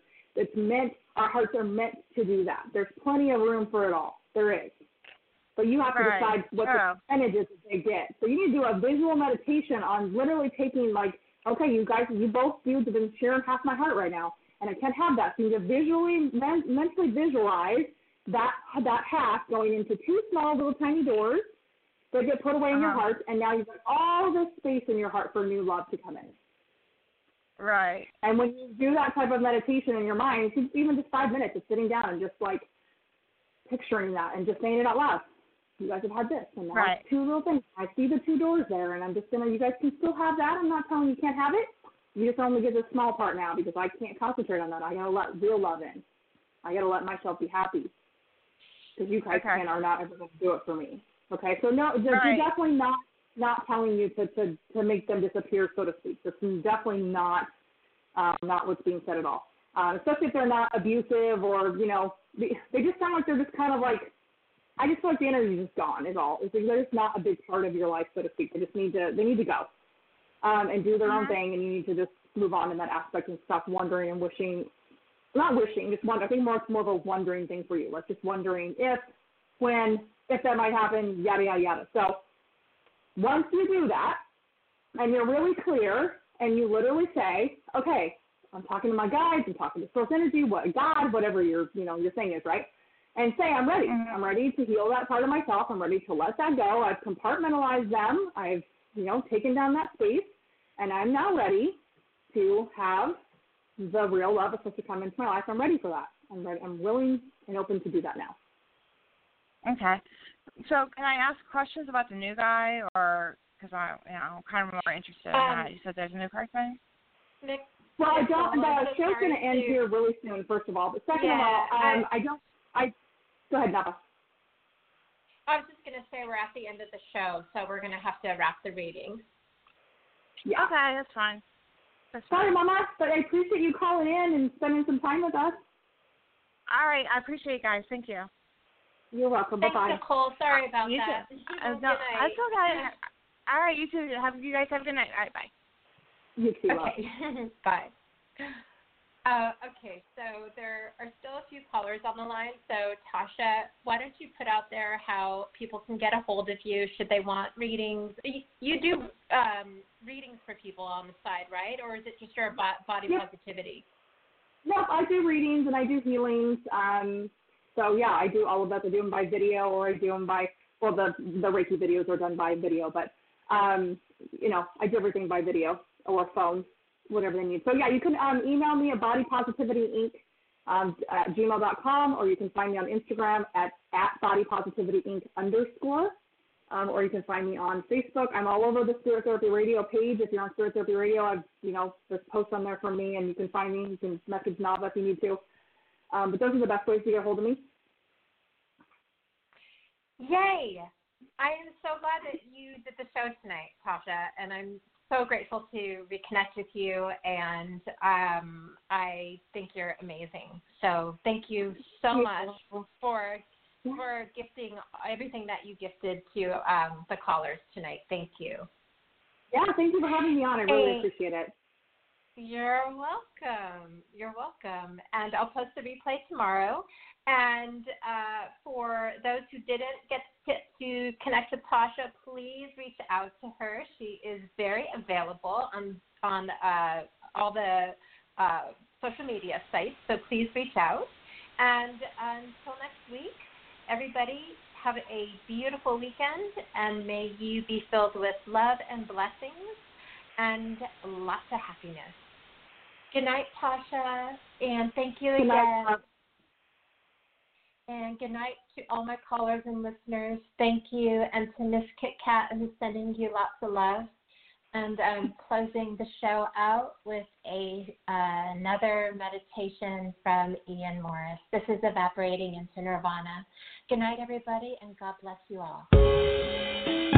Our hearts are meant to do that. There's plenty of room for it all. There is. But you have to decide what the percentages that they get. So you need to do a visual meditation on literally taking, like, okay, you guys, you both have been sharing half my heart right now, and I can't have that. So you need to visually, mentally visualize that half going into two small little tiny doors that get put away in your heart, and now you've got all this space in your heart for new love to come in. Right. And when you do that type of meditation in your mind, even just 5 minutes of sitting down and just, like, picturing that and just saying it out loud. You guys have had this, and now it's two little things. I see the two doors there, and I'm just going to, you guys can still have that. I'm not telling you can't have it. You just only get the small part now because I can't concentrate on that. I got to let real love in. I got to let myself be happy because you guys are not ever going to do it for me. Okay, so no, they're definitely not telling you to make them disappear, so to speak. This is definitely not what's being said at all. Especially if they're not abusive or, you know, they just sound like they're just kind of like, I just feel like the energy is just gone is all. They're just not a big part of your life, so to speak. They need to go and do their own thing, and you need to just move on in that aspect and stop wondering and wishing. Not wishing, just wonder. I think it's more of a wondering thing for you. Like just wondering if that might happen, yada, yada, yada. So once you do that and you're really clear and you literally say, okay, I'm talking to my guides, I'm talking to source energy, God, whatever your thing is, right? And say, I'm ready. I'm ready to heal that part of myself. I'm ready to let that go. I've compartmentalized them. I've, taken down that space, and I'm now ready to have the real love that's supposed to come into my life. I'm ready for that. I'm ready. I'm willing and open to do that now. Okay. So can I ask questions about the new guy, or because I'm kind of more interested in that? You said there's a new person? Nick, well, I don't. The show's going to end here really soon, first of all. But second of all, go ahead, Napa. I was just going to say we're at the end of the show, so we're going to have to wrap the reading. Yeah. Okay, that's fine. Sorry, Mama, but I appreciate you calling in and spending some time with us. All right, I appreciate it, guys. Thank you. You're welcome. Thanks, Bye-bye. Nicole. Sorry about you that. Too. No, that's okay. All right, you too. You guys have a good night. All right, bye. You too. Okay. Bye. Okay, so there are still a few callers on the line. So, Tasha, why don't you put out there how people can get a hold of you should they want readings? You do readings for people on the side, right? Or is it just your body positivity? No, I do readings and I do healings. So, yeah, I do all of that. I do them by video or I do them by, well, the Reiki videos are done by video. But, I do everything by video or phone. Whatever they need. So, yeah, you can email me at bodypositivityin at gmail.com, or you can find me on Instagram at bodypositivityin_, or you can find me on Facebook. I'm all over the Spirit Therapy Radio page. If you're on Spirit Therapy Radio, there's posts on there from me, and you can find me. You can message Nava if you need to. But those are the best ways to get a hold of me. Yay! I am so glad that you did the show tonight, Tasha, and I'm so grateful to reconnect with you, and I think you're amazing. So thank you so much for gifting everything that you gifted to the callers tonight. Thank you. Yeah, thank you for having me on. I really appreciate it. You're welcome. You're welcome. And I'll post the replay tomorrow. And for those who didn't get to connect with Tasha, please reach out to her. She is very available on all the social media sites, so please reach out. And until next week, everybody have a beautiful weekend, and may you be filled with love and blessings and lots of happiness. Good night, Tasha, and thank you again. Good night. And good night to all my callers and listeners. Thank you. And to Miss Kit Kat, who's sending you lots of love. And I'm closing the show out with another meditation from Ian Morris. This is Evaporating into Nirvana. Good night, everybody, and God bless you all.